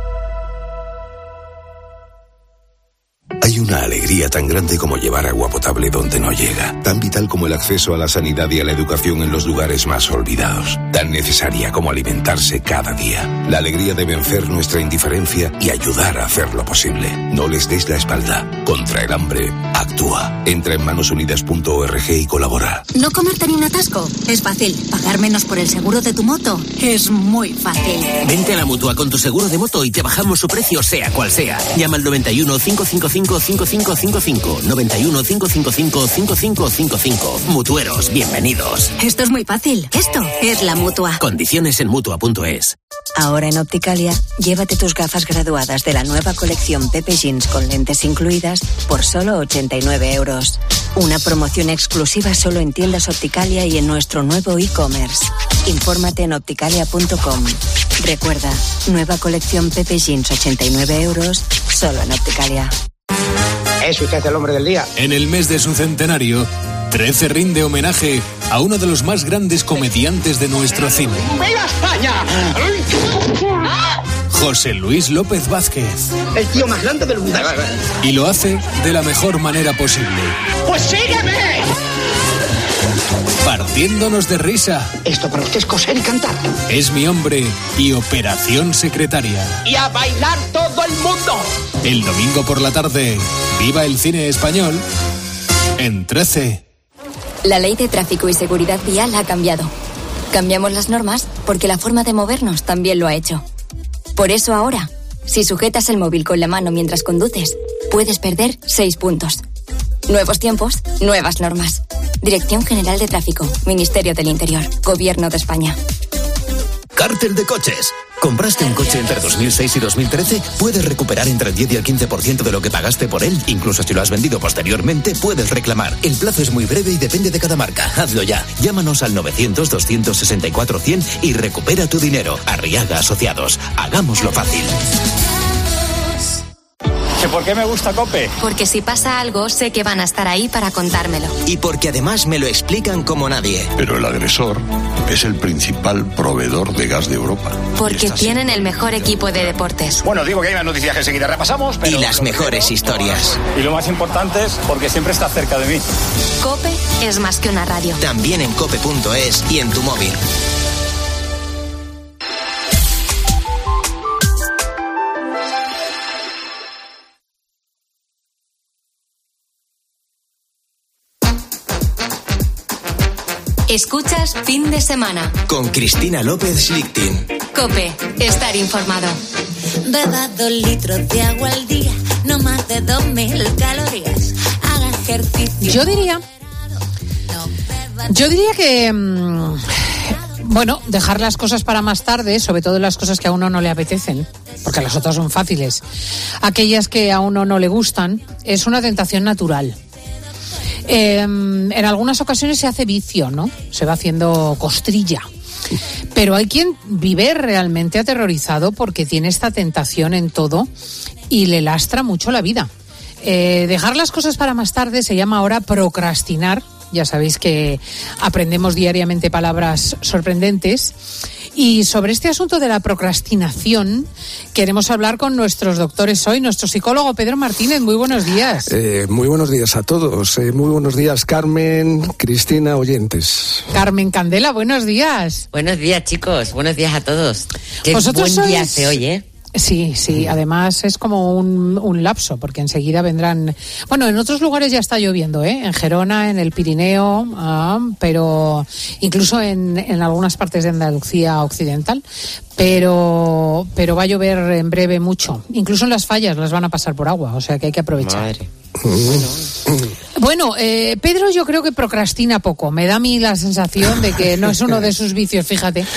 Hay una alegría tan grande como llevar agua potable donde no llega, tan vital como el acceso a la sanidad y a la educación en los lugares más olvidados, tan necesaria como alimentarse cada día. La alegría de vencer nuestra indiferencia y ayudar a hacerlo posible. No les des la espalda. Contra el hambre, actúa. Entra en manosunidas.org y colabora. No comerte ni un atasco. Es fácil. Pagar menos por el seguro de tu moto. Es muy fácil. Vente a la Mutua con tu seguro de moto y te bajamos su precio sea cual sea. Llama al 91 555 5555. 91 555 5555. Mutueros, bienvenidos. Esto es muy fácil. Esto es la Mutua. Condiciones en Mutua.es. Ahora en Opticalia, llévate tus gafas graduadas de la nueva colección Pepe Jeans con lentes incluidas por solo 89 euros. Una promoción exclusiva solo en tiendas Opticalia y en nuestro nuevo e-commerce. Infórmate en opticalia.com. Recuerda, nueva colección Pepe Jeans 89 euros, solo en Opticalia. ¿Es usted el hombre del día? En el mes de su centenario, 13 rinde homenaje a uno de los más grandes comediantes de nuestro cine. ¡Viva España! José Luis López Vázquez. El tío más grande del mundo. Y lo hace de la mejor manera posible. ¡Pues sígueme! Partiéndonos de risa. Esto para usted es coser y cantar. Es mi hombre y Operación Secretaria. ¡Y a bailar todo el mundo! El domingo por la tarde, viva el cine español en 13. La ley de tráfico y seguridad vial ha cambiado. Cambiamos las normas porque la forma de movernos también lo ha hecho. Por eso ahora, si sujetas el móvil con la mano mientras conduces, puedes perder 6 puntos. Nuevos tiempos, nuevas normas. Dirección General de Tráfico, Ministerio del Interior, Gobierno de España. Cártel de coches. ¿Compraste un coche entre 2006 y 2013? Puedes recuperar entre el 10 y el 15% de lo que pagaste por él. Incluso si lo has vendido posteriormente, puedes reclamar. El plazo es muy breve y depende de cada marca. Hazlo ya. Llámanos al 900-264-100 y recupera tu dinero. Arriaga Asociados. Hagámoslo fácil. ¿Por qué me gusta COPE? Porque si pasa algo, sé que van a estar ahí para contármelo. Y porque además me lo explican como nadie. Pero el agresor es el principal proveedor de gas de Europa. Porque tienen el mejor equipo de deportes. Bueno, digo que hay más noticias que enseguida repasamos, pero... Y las mejores historias. Y lo más importante es porque siempre está cerca de mí. COPE es más que una radio. También en cope.es y en tu móvil. Escuchas Fin de Semana. Con Cristina López Schlichting. COPE, estar informado. Beba 2 litros de agua al día, no más de 2000 calorías. Haga ejercicio. Yo diría que... bueno, dejar las cosas para más tarde, sobre todo las cosas que a uno no le apetecen, porque las otras son fáciles. Aquellas que a uno no le gustan, es una tentación natural. En algunas ocasiones se hace vicio, ¿no? Se va haciendo costrilla. Pero hay quien vive realmente aterrorizado porque tiene esta tentación en todo y le lastra mucho la vida. Dejar las cosas para más tarde se llama ahora procrastinar. Ya sabéis que aprendemos diariamente palabras sorprendentes. Y sobre este asunto de la procrastinación queremos hablar con nuestros doctores hoy. Nuestro psicólogo Pedro Martínez, muy buenos días. Muy buenos días a todos. Muy buenos días, Carmen, Cristina, oyentes. Carmen Candela, buenos días. Buenos días, chicos. Buenos días a todos. Qué ¿Vosotros buen día sois... hace hoy, ¿eh? Sí, además es como un lapso, porque enseguida vendrán... Bueno, en otros lugares ya está lloviendo, en Gerona, en el Pirineo, pero incluso en algunas partes de Andalucía occidental, pero va a llover en breve mucho. Incluso en las fallas las van a pasar por agua, o sea que hay que aprovechar. Madre. Bueno, Pedro yo creo que procrastina poco. Me da a mí la sensación de que no es uno de sus vicios, fíjate.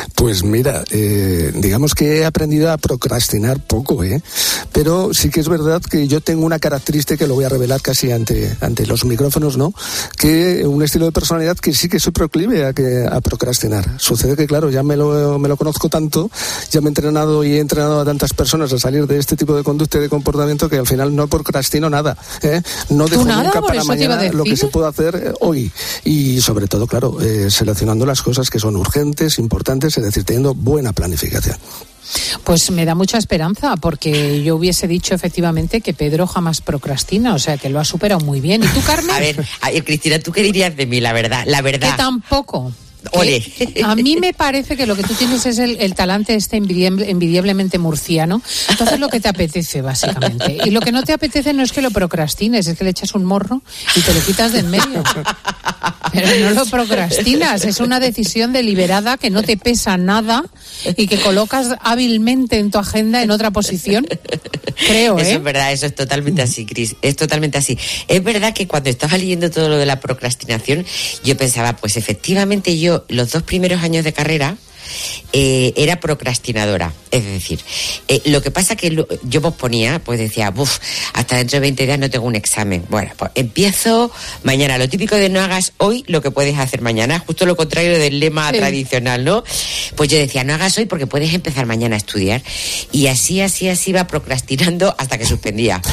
Pues mira, digamos que he aprendido a procrastinar poco, pero sí que es verdad que yo tengo una característica que lo voy a revelar casi ante los micrófonos, ¿no? Que un estilo de personalidad que sí que soy proclive a procrastinar. Sucede que, claro, ya me lo conozco tanto, ya me he entrenado y he entrenado a tantas personas a salir de este tipo de conducta y de comportamiento que al final no procrastino nada, no dejo nunca para mañana lo que se puede hacer hoy. Y sobre todo, claro, seleccionando las cosas que son urgentes, importantes, es decir, teniendo buena planificación. Pues me da mucha esperanza, porque yo hubiese dicho efectivamente que Pedro jamás procrastina, o sea que lo ha superado muy bien. ¿Y tú, Carmen? A ver, Cristina, ¿tú qué dirías de mí, la verdad? Que tampoco. Ole. A mí me parece que lo que tú tienes es el talante envidiablemente murciano. Entonces lo que te apetece, básicamente. Y lo que no te apetece no es que lo procrastines, es que le echas un morro y te lo quitas de en medio. Pero no lo procrastinas, es una decisión deliberada que no te pesa nada y que colocas hábilmente en tu agenda en otra posición. Creo, Eso es verdad, eso es totalmente así, Cris. Es totalmente así. Es verdad que cuando estaba leyendo todo lo de la procrastinación, yo pensaba, pues efectivamente yo los 2 primeros años de carrera era procrastinadora, es decir, lo que pasa que yo posponía, pues decía, hasta dentro de 20 días no tengo un examen, bueno, pues empiezo mañana, lo típico de no hagas hoy lo que puedes hacer mañana, justo lo contrario del lema tradicional, ¿no? Pues yo decía, no hagas hoy porque puedes empezar mañana a estudiar, y así iba procrastinando hasta que suspendía,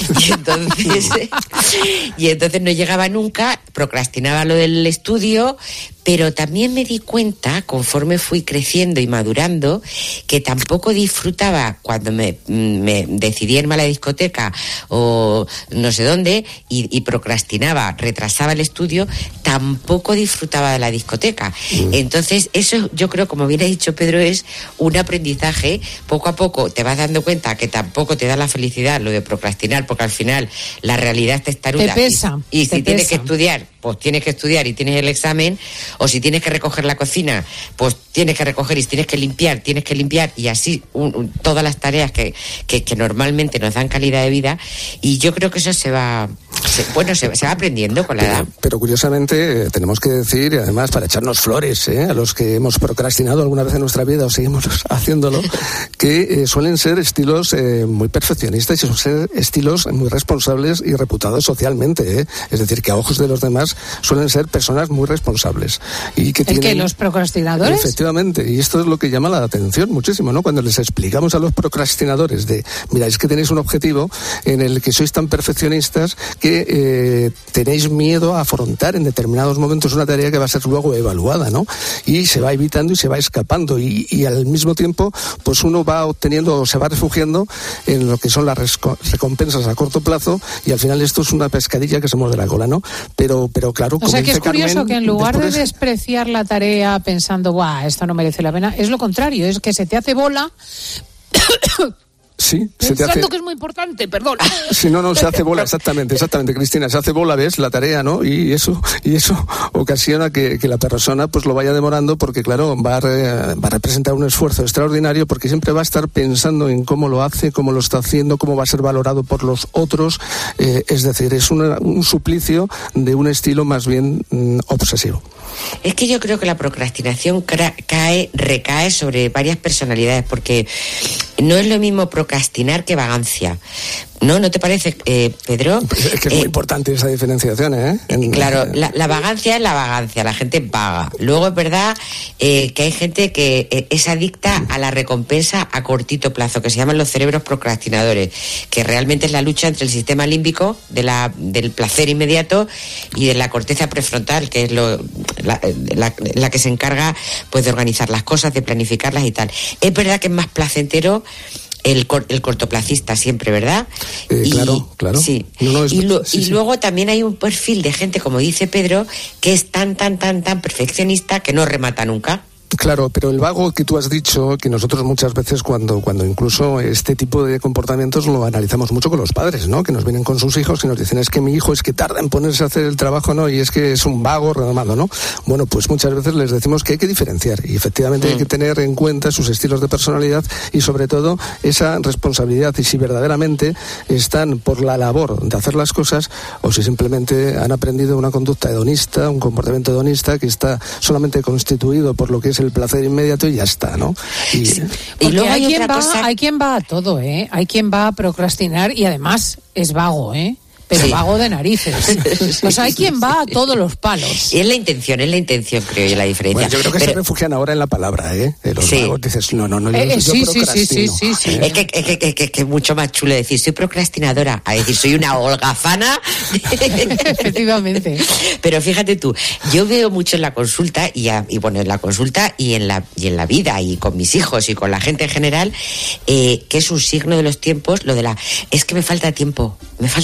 y entonces no llegaba nunca, procrastinaba lo del estudio, pero también me di cuenta, conforme fui creciendo y madurando, que tampoco disfrutaba cuando me decidí irme a la discoteca o no sé dónde y procrastinaba, retrasaba el estudio, tampoco disfrutaba de la discoteca. Entonces, eso yo creo, como bien ha dicho Pedro, es un aprendizaje. Poco a poco te vas dando cuenta que tampoco te da la felicidad lo de procrastinar, porque al final la realidad es testaruda. Te pesa. Y si tienes que estudiar, pues tienes que estudiar y tienes el examen, o si tienes que recoger la cocina, pues tienes que recoger, y si tienes que limpiar, y así todas las tareas que normalmente nos dan calidad de vida, y yo creo que eso se va aprendiendo con la edad. Pero curiosamente tenemos que decir, y además para echarnos flores a los que hemos procrastinado alguna vez en nuestra vida o seguimos haciéndolo, que suelen ser estilos muy perfeccionistas y suelen ser estilos muy responsables y reputados socialmente, es decir, que a ojos de los demás suelen ser personas muy responsables. Y que tienen... que los procrastinadores. Efectivamente, y esto es lo que llama la atención muchísimo, ¿no? Cuando les explicamos a los procrastinadores mira, es que tenéis un objetivo en el que sois tan perfeccionistas que tenéis miedo a afrontar en determinados momentos una tarea que va a ser luego evaluada, ¿no? Y se va evitando y se va escapando, y al mismo tiempo, pues uno va obteniendo o se va refugiando en lo que son las recompensas a corto plazo, y al final esto es una pescadilla que se muerde la cola, ¿no? Pero claro, o sea que es curioso Carmen, que en lugar de despreciar la tarea pensando, esto no merece la pena, es lo contrario, es que se te hace bola. Sí, pensando que es muy importante, perdón. Sí, no, se hace bola, exactamente, Cristina, se hace bola, ves, la tarea, ¿no? Y eso ocasiona que la persona pues lo vaya demorando, porque claro, va a representar un esfuerzo extraordinario, porque siempre va a estar pensando en cómo lo hace, cómo lo está haciendo, cómo va a ser valorado por los otros, es decir, es un suplicio de un estilo más bien obsesivo. Es que yo creo que la procrastinación recae sobre varias personalidades, porque no es lo mismo procrastinar que vagancia. ¿No te parece, Pedro? Es que es muy importante esa diferenciación, ¿eh? Claro, la vagancia es la vagancia, la gente vaga. Luego es verdad que hay gente que es adicta a la recompensa a cortito plazo, que se llaman los cerebros procrastinadores, que realmente es la lucha entre el sistema límbico del placer inmediato y de la corteza prefrontal, que es la que se encarga pues de organizar las cosas, de planificarlas y tal. Es verdad que es más placentero el cortoplacista siempre, ¿verdad? Claro. Sí. Y luego también hay un perfil de gente, como dice Pedro, que es tan perfeccionista que no remata nunca. Claro, pero el vago que tú has dicho, que nosotros muchas veces cuando incluso este tipo de comportamientos lo analizamos mucho con los padres, ¿no? Que nos vienen con sus hijos y nos dicen, es que mi hijo es que tarda en ponerse a hacer el trabajo, ¿no? Y es que es un vago redomado, ¿no? Bueno, pues muchas veces les decimos que hay que diferenciar, y efectivamente hay que tener en cuenta sus estilos de personalidad y sobre todo esa responsabilidad, y si verdaderamente están por la labor de hacer las cosas o si simplemente han aprendido una conducta hedonista, un comportamiento hedonista que está solamente constituido por lo que es el placer inmediato y ya está, ¿no? Y luego hay quien va a todo, ¿eh? Hay quien va a procrastinar y además es vago, ¿eh? Pero vago de narices. O sea, hay quien va a todos los palos. Y es la intención, creo yo, la diferencia. Bueno, yo creo que se refugian ahora en la palabra, ¿eh? Los vagos dices, no, yo procrastino. Sí. Es que es mucho más chulo decir, soy procrastinadora, a decir, soy una holgazana. Efectivamente. Pero fíjate tú, yo veo mucho en la consulta, y en la consulta y en la vida, y con mis hijos y con la gente en general, que es un signo de los tiempos, es que me falta tiempo.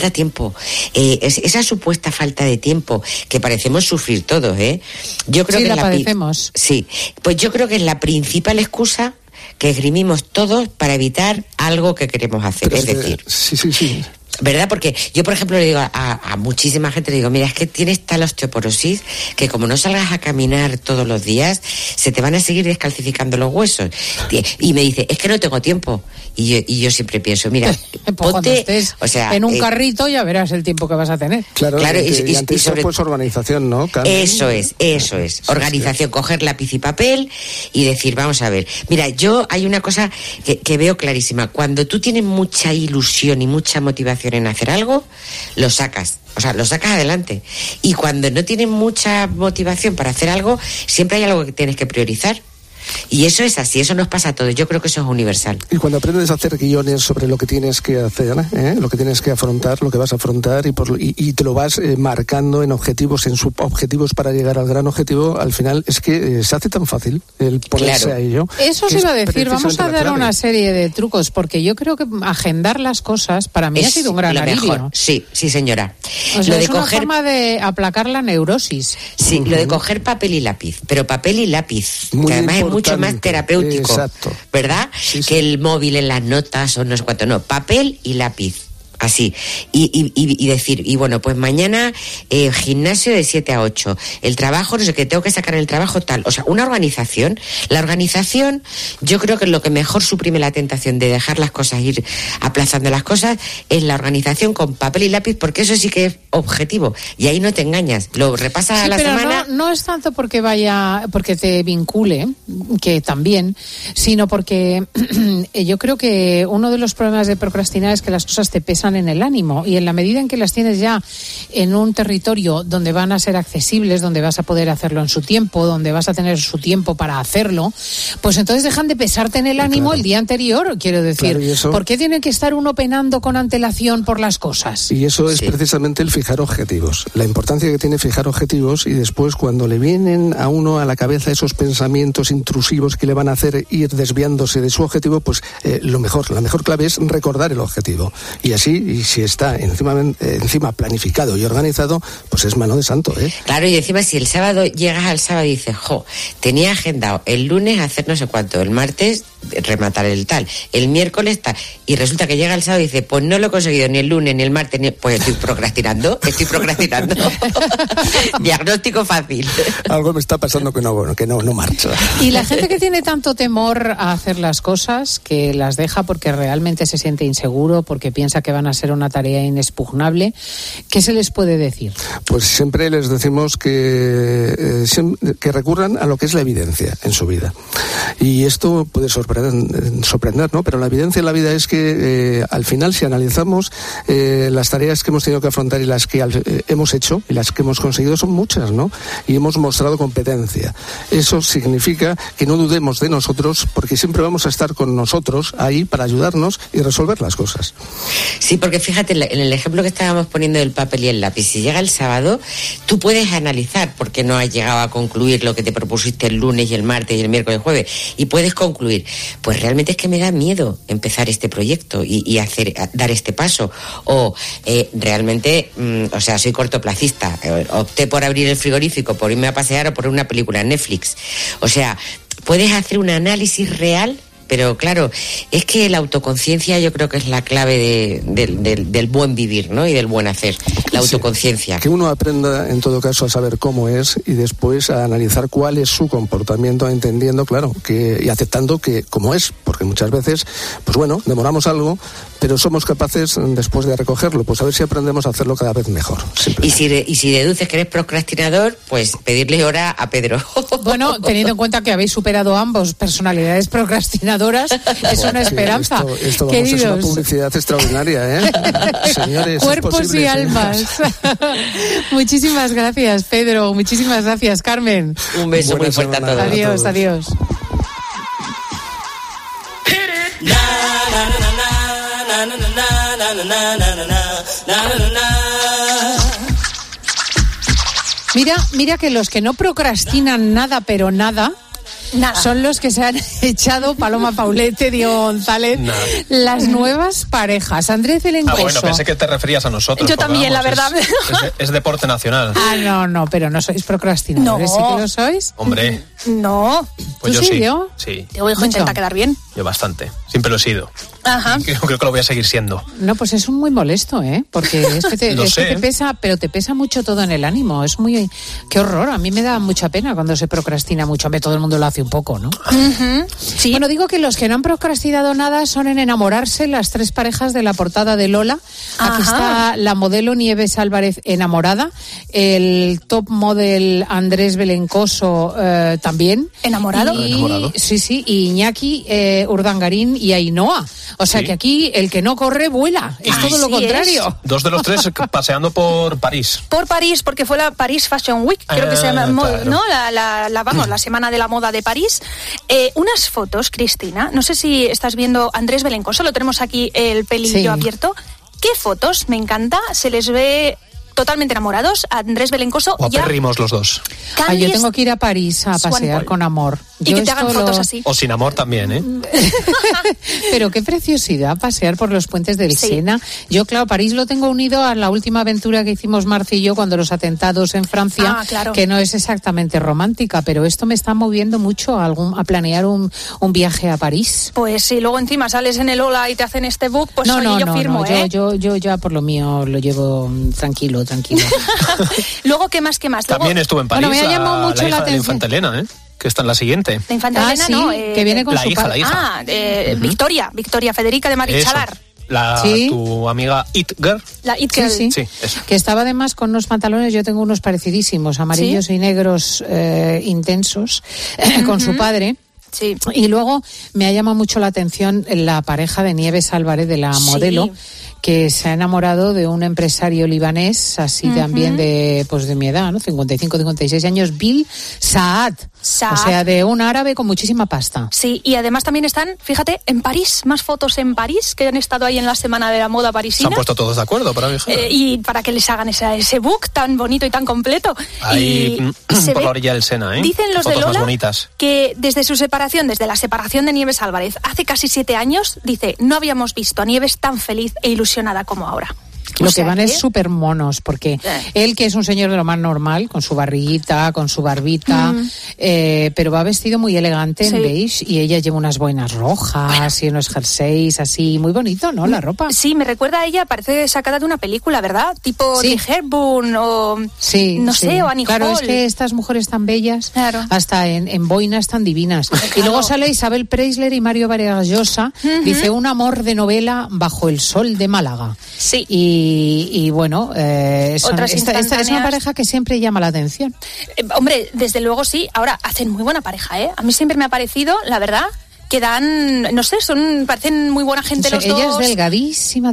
Esa supuesta falta de tiempo que parecemos sufrir todos, ¿eh? Yo creo que la padecemos. Sí, pues yo creo que es la principal excusa que esgrimimos todos para evitar algo que queremos hacer. Pero es decir, sí. ¿Verdad? Porque yo, por ejemplo, le digo a muchísima gente, le digo, mira, es que tienes tal osteoporosis que como no salgas a caminar todos los días, se te van a seguir descalcificando los huesos. Y me dice, es que no tengo tiempo. Y yo siempre pienso, mira, pues ponte, estés en un carrito ya verás el tiempo que vas a tener. Claro, y ante eso, pues organización, ¿no? Eso es. Organización, coger lápiz y papel y decir, vamos a ver. Mira, hay una cosa que veo clarísima. Cuando tú tienes mucha ilusión y mucha motivación en hacer algo, lo sacas adelante. Y cuando no tienes mucha motivación para hacer algo, siempre hay algo que tienes que priorizar. Y eso es así, eso nos pasa a todos. Yo creo que eso es universal. Y cuando aprendes a hacer guiones sobre lo que tienes que hacer, lo que tienes que afrontar, lo que vas a afrontar, y te lo vas marcando en objetivos, en subobjetivos para llegar al gran objetivo, al final es que se hace tan fácil el ponerse a ello. Eso se iba a decir, vamos a dar una serie de trucos, porque yo creo que agendar las cosas para mí ha sido un gran alivio. Mejor. Sí, señora. O sea, es una forma de aplacar la neurosis. Sí, lo de coger papel y lápiz, pero papel y lápiz, que además es mucho más terapéutico. Exacto. ¿Verdad? Sí. Que el móvil en las notas o no sé cuánto. No, papel y lápiz. Así. Y decir, y bueno, pues mañana gimnasio de 7 a 8. El trabajo, no sé qué, tengo que sacar el trabajo tal. O sea, una organización. La organización, yo creo que lo que mejor suprime la tentación de dejar las cosas, ir aplazando las cosas, es la organización con papel y lápiz, porque eso sí que es objetivo. Y ahí no te engañas. Lo repasas a la semana. No es tanto porque te vincule, que también, sino porque yo creo que uno de los problemas de procrastinar es que las cosas te pesan en el ánimo, y en la medida en que las tienes ya en un territorio donde van a ser accesibles, donde vas a poder hacerlo en su tiempo, donde vas a tener su tiempo para hacerlo, pues entonces dejan de pesarte en el ánimo el día anterior, quiero decir. Claro, ¿por qué tiene que estar uno penando con antelación por las cosas? Y eso es precisamente el fijar objetivos, la importancia que tiene fijar objetivos, y después cuando le vienen a uno a la cabeza esos pensamientos intrusivos que le van a hacer ir desviándose de su objetivo, pues la mejor clave es recordar el objetivo, y así, y si está encima planificado y organizado, pues es mano de santo, ¿eh? Claro, y encima si el sábado llegas al sábado y dices, tenía agendado el lunes hacer no sé cuánto, el martes rematar el tal, el miércoles tal, y resulta que llega el sábado y dice, pues no lo he conseguido ni el lunes ni el martes, pues estoy procrastinando. Diagnóstico fácil. Algo me está pasando que no marcha. Y la gente que tiene tanto temor a hacer las cosas, que las deja porque realmente se siente inseguro, porque piensa que van a ser una tarea inexpugnable, ¿qué se les puede decir? Pues siempre les decimos que recurran a lo que es la evidencia en su vida. Y esto puede sorprender, ¿no? Pero la evidencia en la vida es que al final, si analizamos las tareas que hemos tenido que afrontar y las que hemos hecho y las que hemos conseguido, son muchas, ¿no? Y hemos mostrado competencia. Eso significa que no dudemos de nosotros, porque siempre vamos a estar con nosotros ahí para ayudarnos y resolver las cosas. Sí, porque fíjate, en el ejemplo que estábamos poniendo del papel y el lápiz, si llega el sábado, tú puedes analizar por qué no has llegado a concluir lo que te propusiste el lunes y el martes y el miércoles y el jueves, y puedes concluir, pues realmente es que me da miedo empezar este proyecto y dar este paso, o realmente, soy cortoplacista, opté por abrir el frigorífico, por irme a pasear o por una película en Netflix. O sea, puedes hacer un análisis real. Pero claro, es que la autoconciencia yo creo que es la clave del buen vivir, ¿no? Y del buen hacer, la autoconciencia. Sí, que uno aprenda en todo caso a saber cómo es y después a analizar cuál es su comportamiento, entendiendo, claro, y aceptando que como es, porque porque muchas veces, pues bueno, demoramos algo, pero somos capaces después de recogerlo, pues a ver si aprendemos a hacerlo cada vez mejor. Y si deduces que eres procrastinador, pues pedirle hora a Pedro. Bueno, teniendo en cuenta que habéis superado ambos personalidades procrastinadoras, es una esperanza. Esto vamos, es una publicidad extraordinaria, ¿eh? Señores, cuerpos y almas. Muchísimas gracias, Pedro. Muchísimas gracias, Carmen. Un beso muy fuerte a todos. Adiós, adiós. Mira que los que no procrastinan nada, pero nada, son los que se han echado, Paloma Paulete, Diego González, las nuevas parejas. Andrés Belencoso. Bueno, pensé que te referías a nosotros. Yo también, vamos, la verdad. Es deporte nacional. No, pero no sois procrastinadores. ¿Sí que lo sois? Hombre. No. Pues yo sí. Diego? Sí. Diego, hijo, intenta quedar bien. Yo bastante. Siempre lo he sido. Ajá. Creo que lo voy a seguir siendo. No, pues es muy molesto, ¿eh? Porque es que te pesa, pero te pesa mucho todo en el ánimo. Es muy... Qué horror. A mí me da mucha pena cuando se procrastina mucho. A mí todo el mundo lo hace un poco, ¿no? Sí. Bueno, digo que los que no han procrastinado nada son en enamorarse las 3 parejas de la portada de Lola. Aquí está la modelo Nieves Álvarez enamorada, el top model Andrés Belencoso también. ¿Enamorado? ¿Enamorado? Sí, y Iñaki Urdangarín y Ainhoa. O sea que aquí el que no corre vuela. Es todo lo contrario. 2 de los 3 paseando por París. Por París, porque fue la Paris Fashion Week, creo que se llama, claro. ¿No? La semana de la moda de París. Unas fotos, Cristina, no sé si estás viendo Andrés Belencoso, lo tenemos aquí el pelillo abierto. ¿Qué fotos? Me encanta, se les ve totalmente enamorados. Andrés Belencoso. Guapérrimos los dos. Yo tengo que ir a París a pasear con amor. Y que te hagan fotos así. O sin amor también, ¿eh? Pero qué preciosidad pasear por los puentes del Sena. Yo, claro, París lo tengo unido a la última aventura que hicimos Marci y yo cuando los atentados en Francia, que no es exactamente romántica, pero esto me está moviendo mucho a planear un viaje a París. Pues si luego encima sales en el Ola y te hacen este book, pues yo firmo, ¿eh? Yo ya por lo mío lo llevo tranquilo. Luego, ¿qué más? También estuve en París. Bueno, me ha llamado mucho la atención. De la Infanta Elena, ¿eh? Que está en la siguiente. La Infanta Elena, ¿no? Que viene con su la hija. Victoria Federica de Marichalar. Tu amiga It Girl. La It Girl. Sí, que estaba además con unos pantalones, yo tengo unos parecidísimos, amarillos y negros intensos, con su padre. Sí. Y luego me ha llamado mucho la atención la pareja de Nieves Álvarez, de la modelo, que se ha enamorado de un empresario libanés, así también de mi edad, ¿no? 55, 56 años, Bill Saad. O sea, de un árabe con muchísima pasta. Sí, y además también están, fíjate, en París, más fotos en París, que han estado ahí en la Semana de la Moda parisina. Se han puesto todos de acuerdo para viajar. Y para que les hagan ese book tan bonito y tan completo. Ahí, por la orilla del Sena, ¿eh? Dicen los fotos de Lola más bonitas. Que desde la separación de Nieves Álvarez, hace casi 7 años, dice, no habíamos visto a Nieves tan feliz e ilusionada como ahora. Lo que van es súper monos, porque él, que es un señor de lo más normal, con su barriguita, con su barbita, pero va vestido muy elegante en beige, y ella lleva unas boinas rojas y unos jerseys así, muy bonito, ¿no? La ropa. Sí, me recuerda a ella, parece sacada de una película, ¿verdad? Tipo de Hepburn o... no sé, o Annie Hall. Claro, es que estas mujeres tan bellas, hasta en boinas tan divinas. Y luego sale Isabel Preisler y Mario Vargas Llosa, dice, un amor de novela bajo el sol de Málaga. Sí. Y bueno, esta es una pareja que siempre llama la atención. Hombre, desde luego sí. Ahora, hacen muy buena pareja, ¿eh? A mí siempre me ha parecido, la verdad, que dan, no sé, parecen muy buena gente los dos. Ella es delgadísima.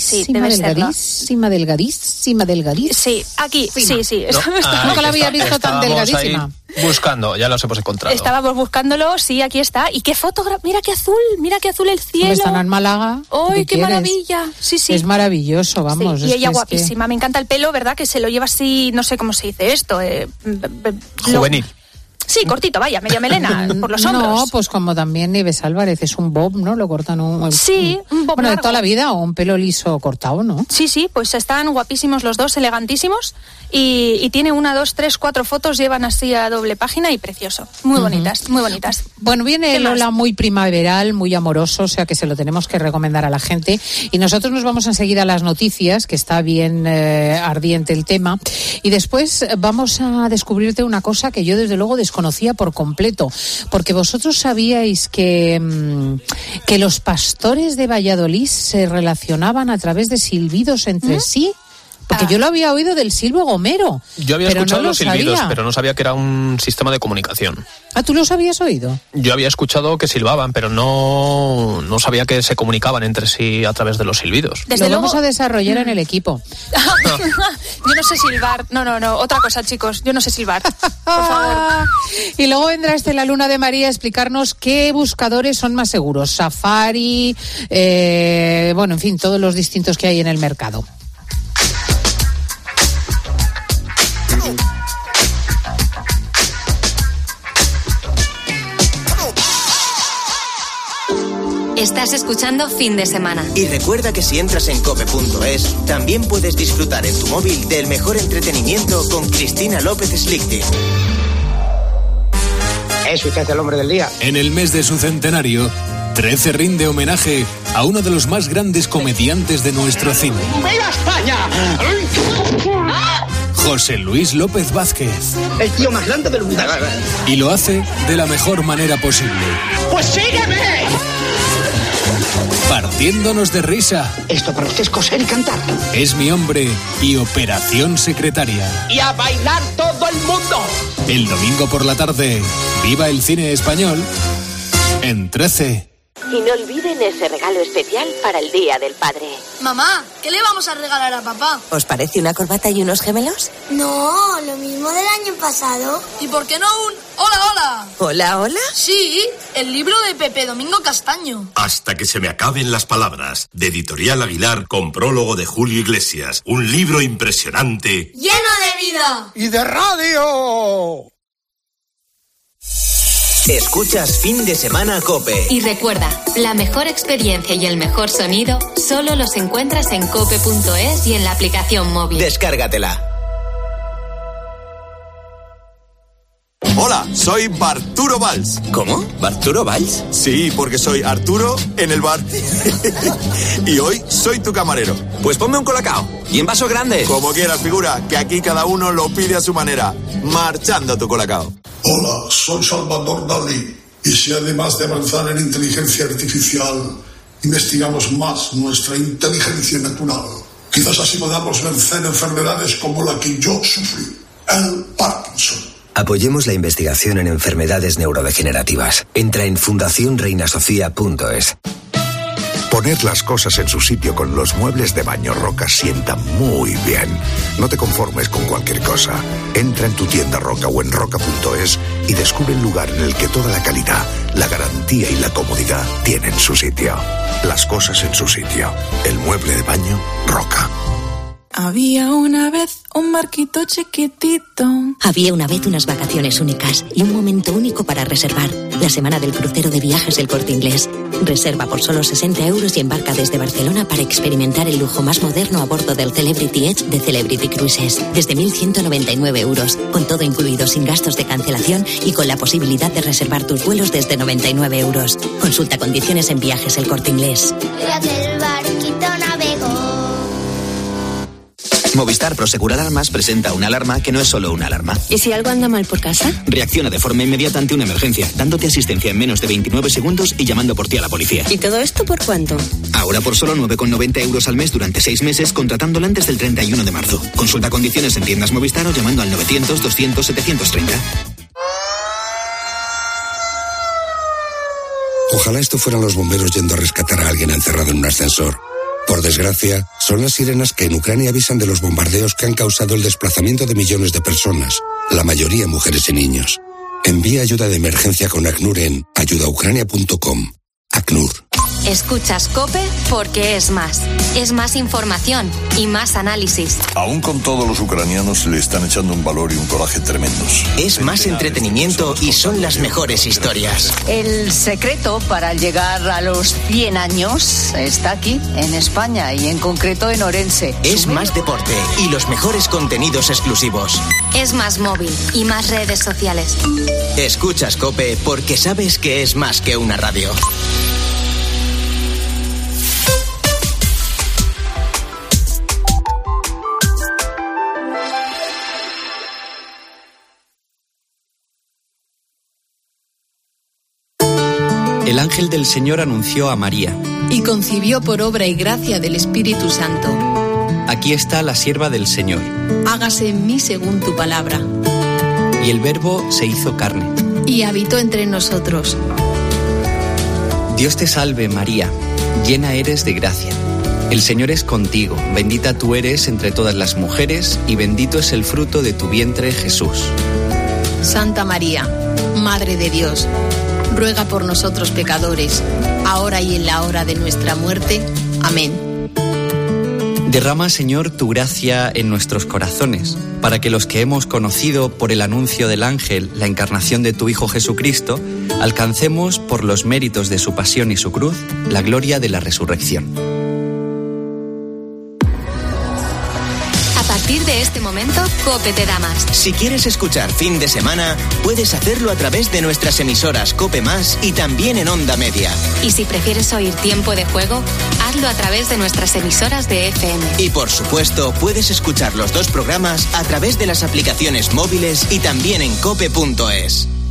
Sí, aquí, sí. Nunca la había visto tan delgadísima. Buscando, ya los hemos encontrado. Estábamos buscándolo, sí, aquí está. ¿Y qué fotografía? Mira qué azul el cielo. Están en Málaga. ¡Ay, qué maravilla! Sí. Es maravilloso, vamos. Sí, y ella guapísima. Me encanta el pelo, ¿verdad? Que se lo lleva así, no sé cómo se dice esto. Juvenil. Sí, cortito, vaya, media melena por los hombros. No, pues como también Nieves Álvarez, es un bob, ¿no? Lo cortan un bob largo. De toda la vida, o un pelo liso cortado, ¿no? Sí, pues están guapísimos los dos, elegantísimos, y tiene 1, 2, 3, 4 fotos, llevan así a doble página y precioso. Muy bonitas, muy bonitas. Bueno, viene Lola muy primaveral, muy amoroso, o sea que se lo tenemos que recomendar a la gente. Y nosotros nos vamos enseguida a las noticias, que está bien ardiente el tema, y después vamos a descubrirte una cosa que yo desde luego descubrí desconocía por completo, porque vosotros sabíais que los pastores de Valladolid se relacionaban a través de silbidos entre sí. Porque yo lo había oído del silbo gomero. Yo había escuchado los silbidos, pero no sabía que era un sistema de comunicación. Ah, ¿tú los habías oído? Yo había escuchado que silbaban, pero no sabía que se comunicaban entre sí a través de los silbidos. Lo vamos a desarrollar en el equipo. Yo no sé silbar. No. Otra cosa, chicos. Yo no sé silbar. Por favor. Y luego vendrá la Luna de María a explicarnos qué buscadores son más seguros. Safari, en fin, todos los distintos que hay en el mercado. Estás escuchando Fin de Semana. Y recuerda que si entras en cope.es, también puedes disfrutar en tu móvil del mejor entretenimiento con Cristina López Slichting. ¿Es usted el hombre del día? En el mes de su centenario, 13 rinde homenaje a uno de los más grandes comediantes de nuestro cine. ¡Viva España! José Luis López Vázquez. El tío más grande del mundo. Y lo hace de la mejor manera posible. ¡Pues sígueme! Partiéndonos de risa. Esto para usted es coser y cantar. Es mi hombre y Operación Secretaria. ¡Y a bailar todo el mundo! El domingo por la tarde, viva el cine español en 13. Y no olviden ese regalo especial para el Día del Padre. Mamá, ¿qué le vamos a regalar a papá? ¿Os parece una corbata y unos gemelos? No, lo mismo del año pasado. ¿Y por qué no un hola, hola? ¿Hola, hola? Sí, el libro de Pepe Domingo Castaño. Hasta que se me acaben las palabras, de Editorial Aguilar, con prólogo de Julio Iglesias. Un libro impresionante. ¡Lleno de vida! ¡Y de radio! Escuchas Fin de Semana COPE. Y recuerda, la mejor experiencia y el mejor sonido solo los encuentras en cope.es y en la aplicación móvil. Descárgatela. Hola, soy Barturo Valls. ¿Cómo? ¿Barturo Valls? Sí, porque soy Arturo en el bar. Y hoy soy tu camarero. Pues ponme un colacao. Y en vaso grande. Como quieras, figura, que aquí cada uno lo pide a su manera. Marchando tu colacao. Hola, soy Salvador Dalí. Y si además de avanzar en inteligencia artificial, investigamos más nuestra inteligencia natural, quizás así podamos vencer enfermedades como la que yo sufrí, el Parkinson. Apoyemos la investigación en enfermedades neurodegenerativas. Entra en fundacionreinasofía.es. Poner las cosas en su sitio con los muebles de baño Roca sienta muy bien. No te conformes con cualquier cosa. Entra en tu tienda Roca o en roca.es y descubre el lugar en el que toda la calidad, la garantía y la comodidad tienen su sitio. Las cosas en su sitio. El mueble de baño Roca. Había una vez un barquito chiquitito. Había una vez unas vacaciones únicas y un momento único para reservar. La semana del crucero de viajes del Corte Inglés. Reserva por solo 60 euros y embarca desde Barcelona para experimentar el lujo más moderno a bordo del Celebrity Edge de Celebrity Cruises. Desde 1.199 euros, con todo incluido sin gastos de cancelación y con la posibilidad de reservar tus vuelos desde 99 euros. Consulta condiciones en Viajes El Corte Inglés. El barquito navegó. Movistar Prosegur Alarmas presenta una alarma que no es solo una alarma. ¿Y si algo anda mal por casa? Reacciona de forma inmediata ante una emergencia, dándote asistencia en menos de 29 segundos y llamando por ti a la policía. ¿Y todo esto por cuánto? Ahora por solo 9,90 euros al mes durante 6 meses, contratándola antes del 31 de marzo. Consulta condiciones en tiendas Movistar o llamando al 900 200 730. Ojalá esto fueran los bomberos yendo a rescatar a alguien encerrado en un ascensor. Por desgracia, son las sirenas que en Ucrania avisan de los bombardeos que han causado el desplazamiento de millones de personas, la mayoría mujeres y niños. Envía ayuda de emergencia con ACNUR en ayudaucrania.com. ACNUR. Escuchas COPE porque es más. Es más información y más análisis. Aún con todo, los ucranianos le están echando un valor y un coraje tremendos. Es más entretenimiento y son las mejores historias. El secreto para llegar a los 100 años está aquí, en España y en concreto en Orense. Es más deporte y los mejores contenidos exclusivos. Es más móvil y más redes sociales. Escuchas COPE porque sabes que es más que una radio. El ángel del Señor anunció a María. Y concibió por obra y gracia del Espíritu Santo. Aquí está la sierva del Señor. Hágase en mí según tu palabra. Y el Verbo se hizo carne. Y habitó entre nosotros. Dios te salve, María, llena eres de gracia. El Señor es contigo, bendita tú eres entre todas las mujeres, y bendito es el fruto de tu vientre, Jesús. Santa María, Madre de Dios, ruega por nosotros pecadores, ahora y en la hora de nuestra muerte. Amén. Derrama, Señor, tu gracia en nuestros corazones, para que los que hemos conocido por el anuncio del ángel la encarnación de tu Hijo Jesucristo, alcancemos, por los méritos de su pasión y su cruz, la gloria de la resurrección. A partir de este momento, COPE te da más. Si quieres escuchar Fin de Semana, puedes hacerlo a través de nuestras emisoras COPE Más y también en Onda Media. Y si prefieres oír Tiempo de Juego, hazlo a través de nuestras emisoras de FM. Y por supuesto, puedes escuchar los dos programas a través de las aplicaciones móviles y también en cope.es.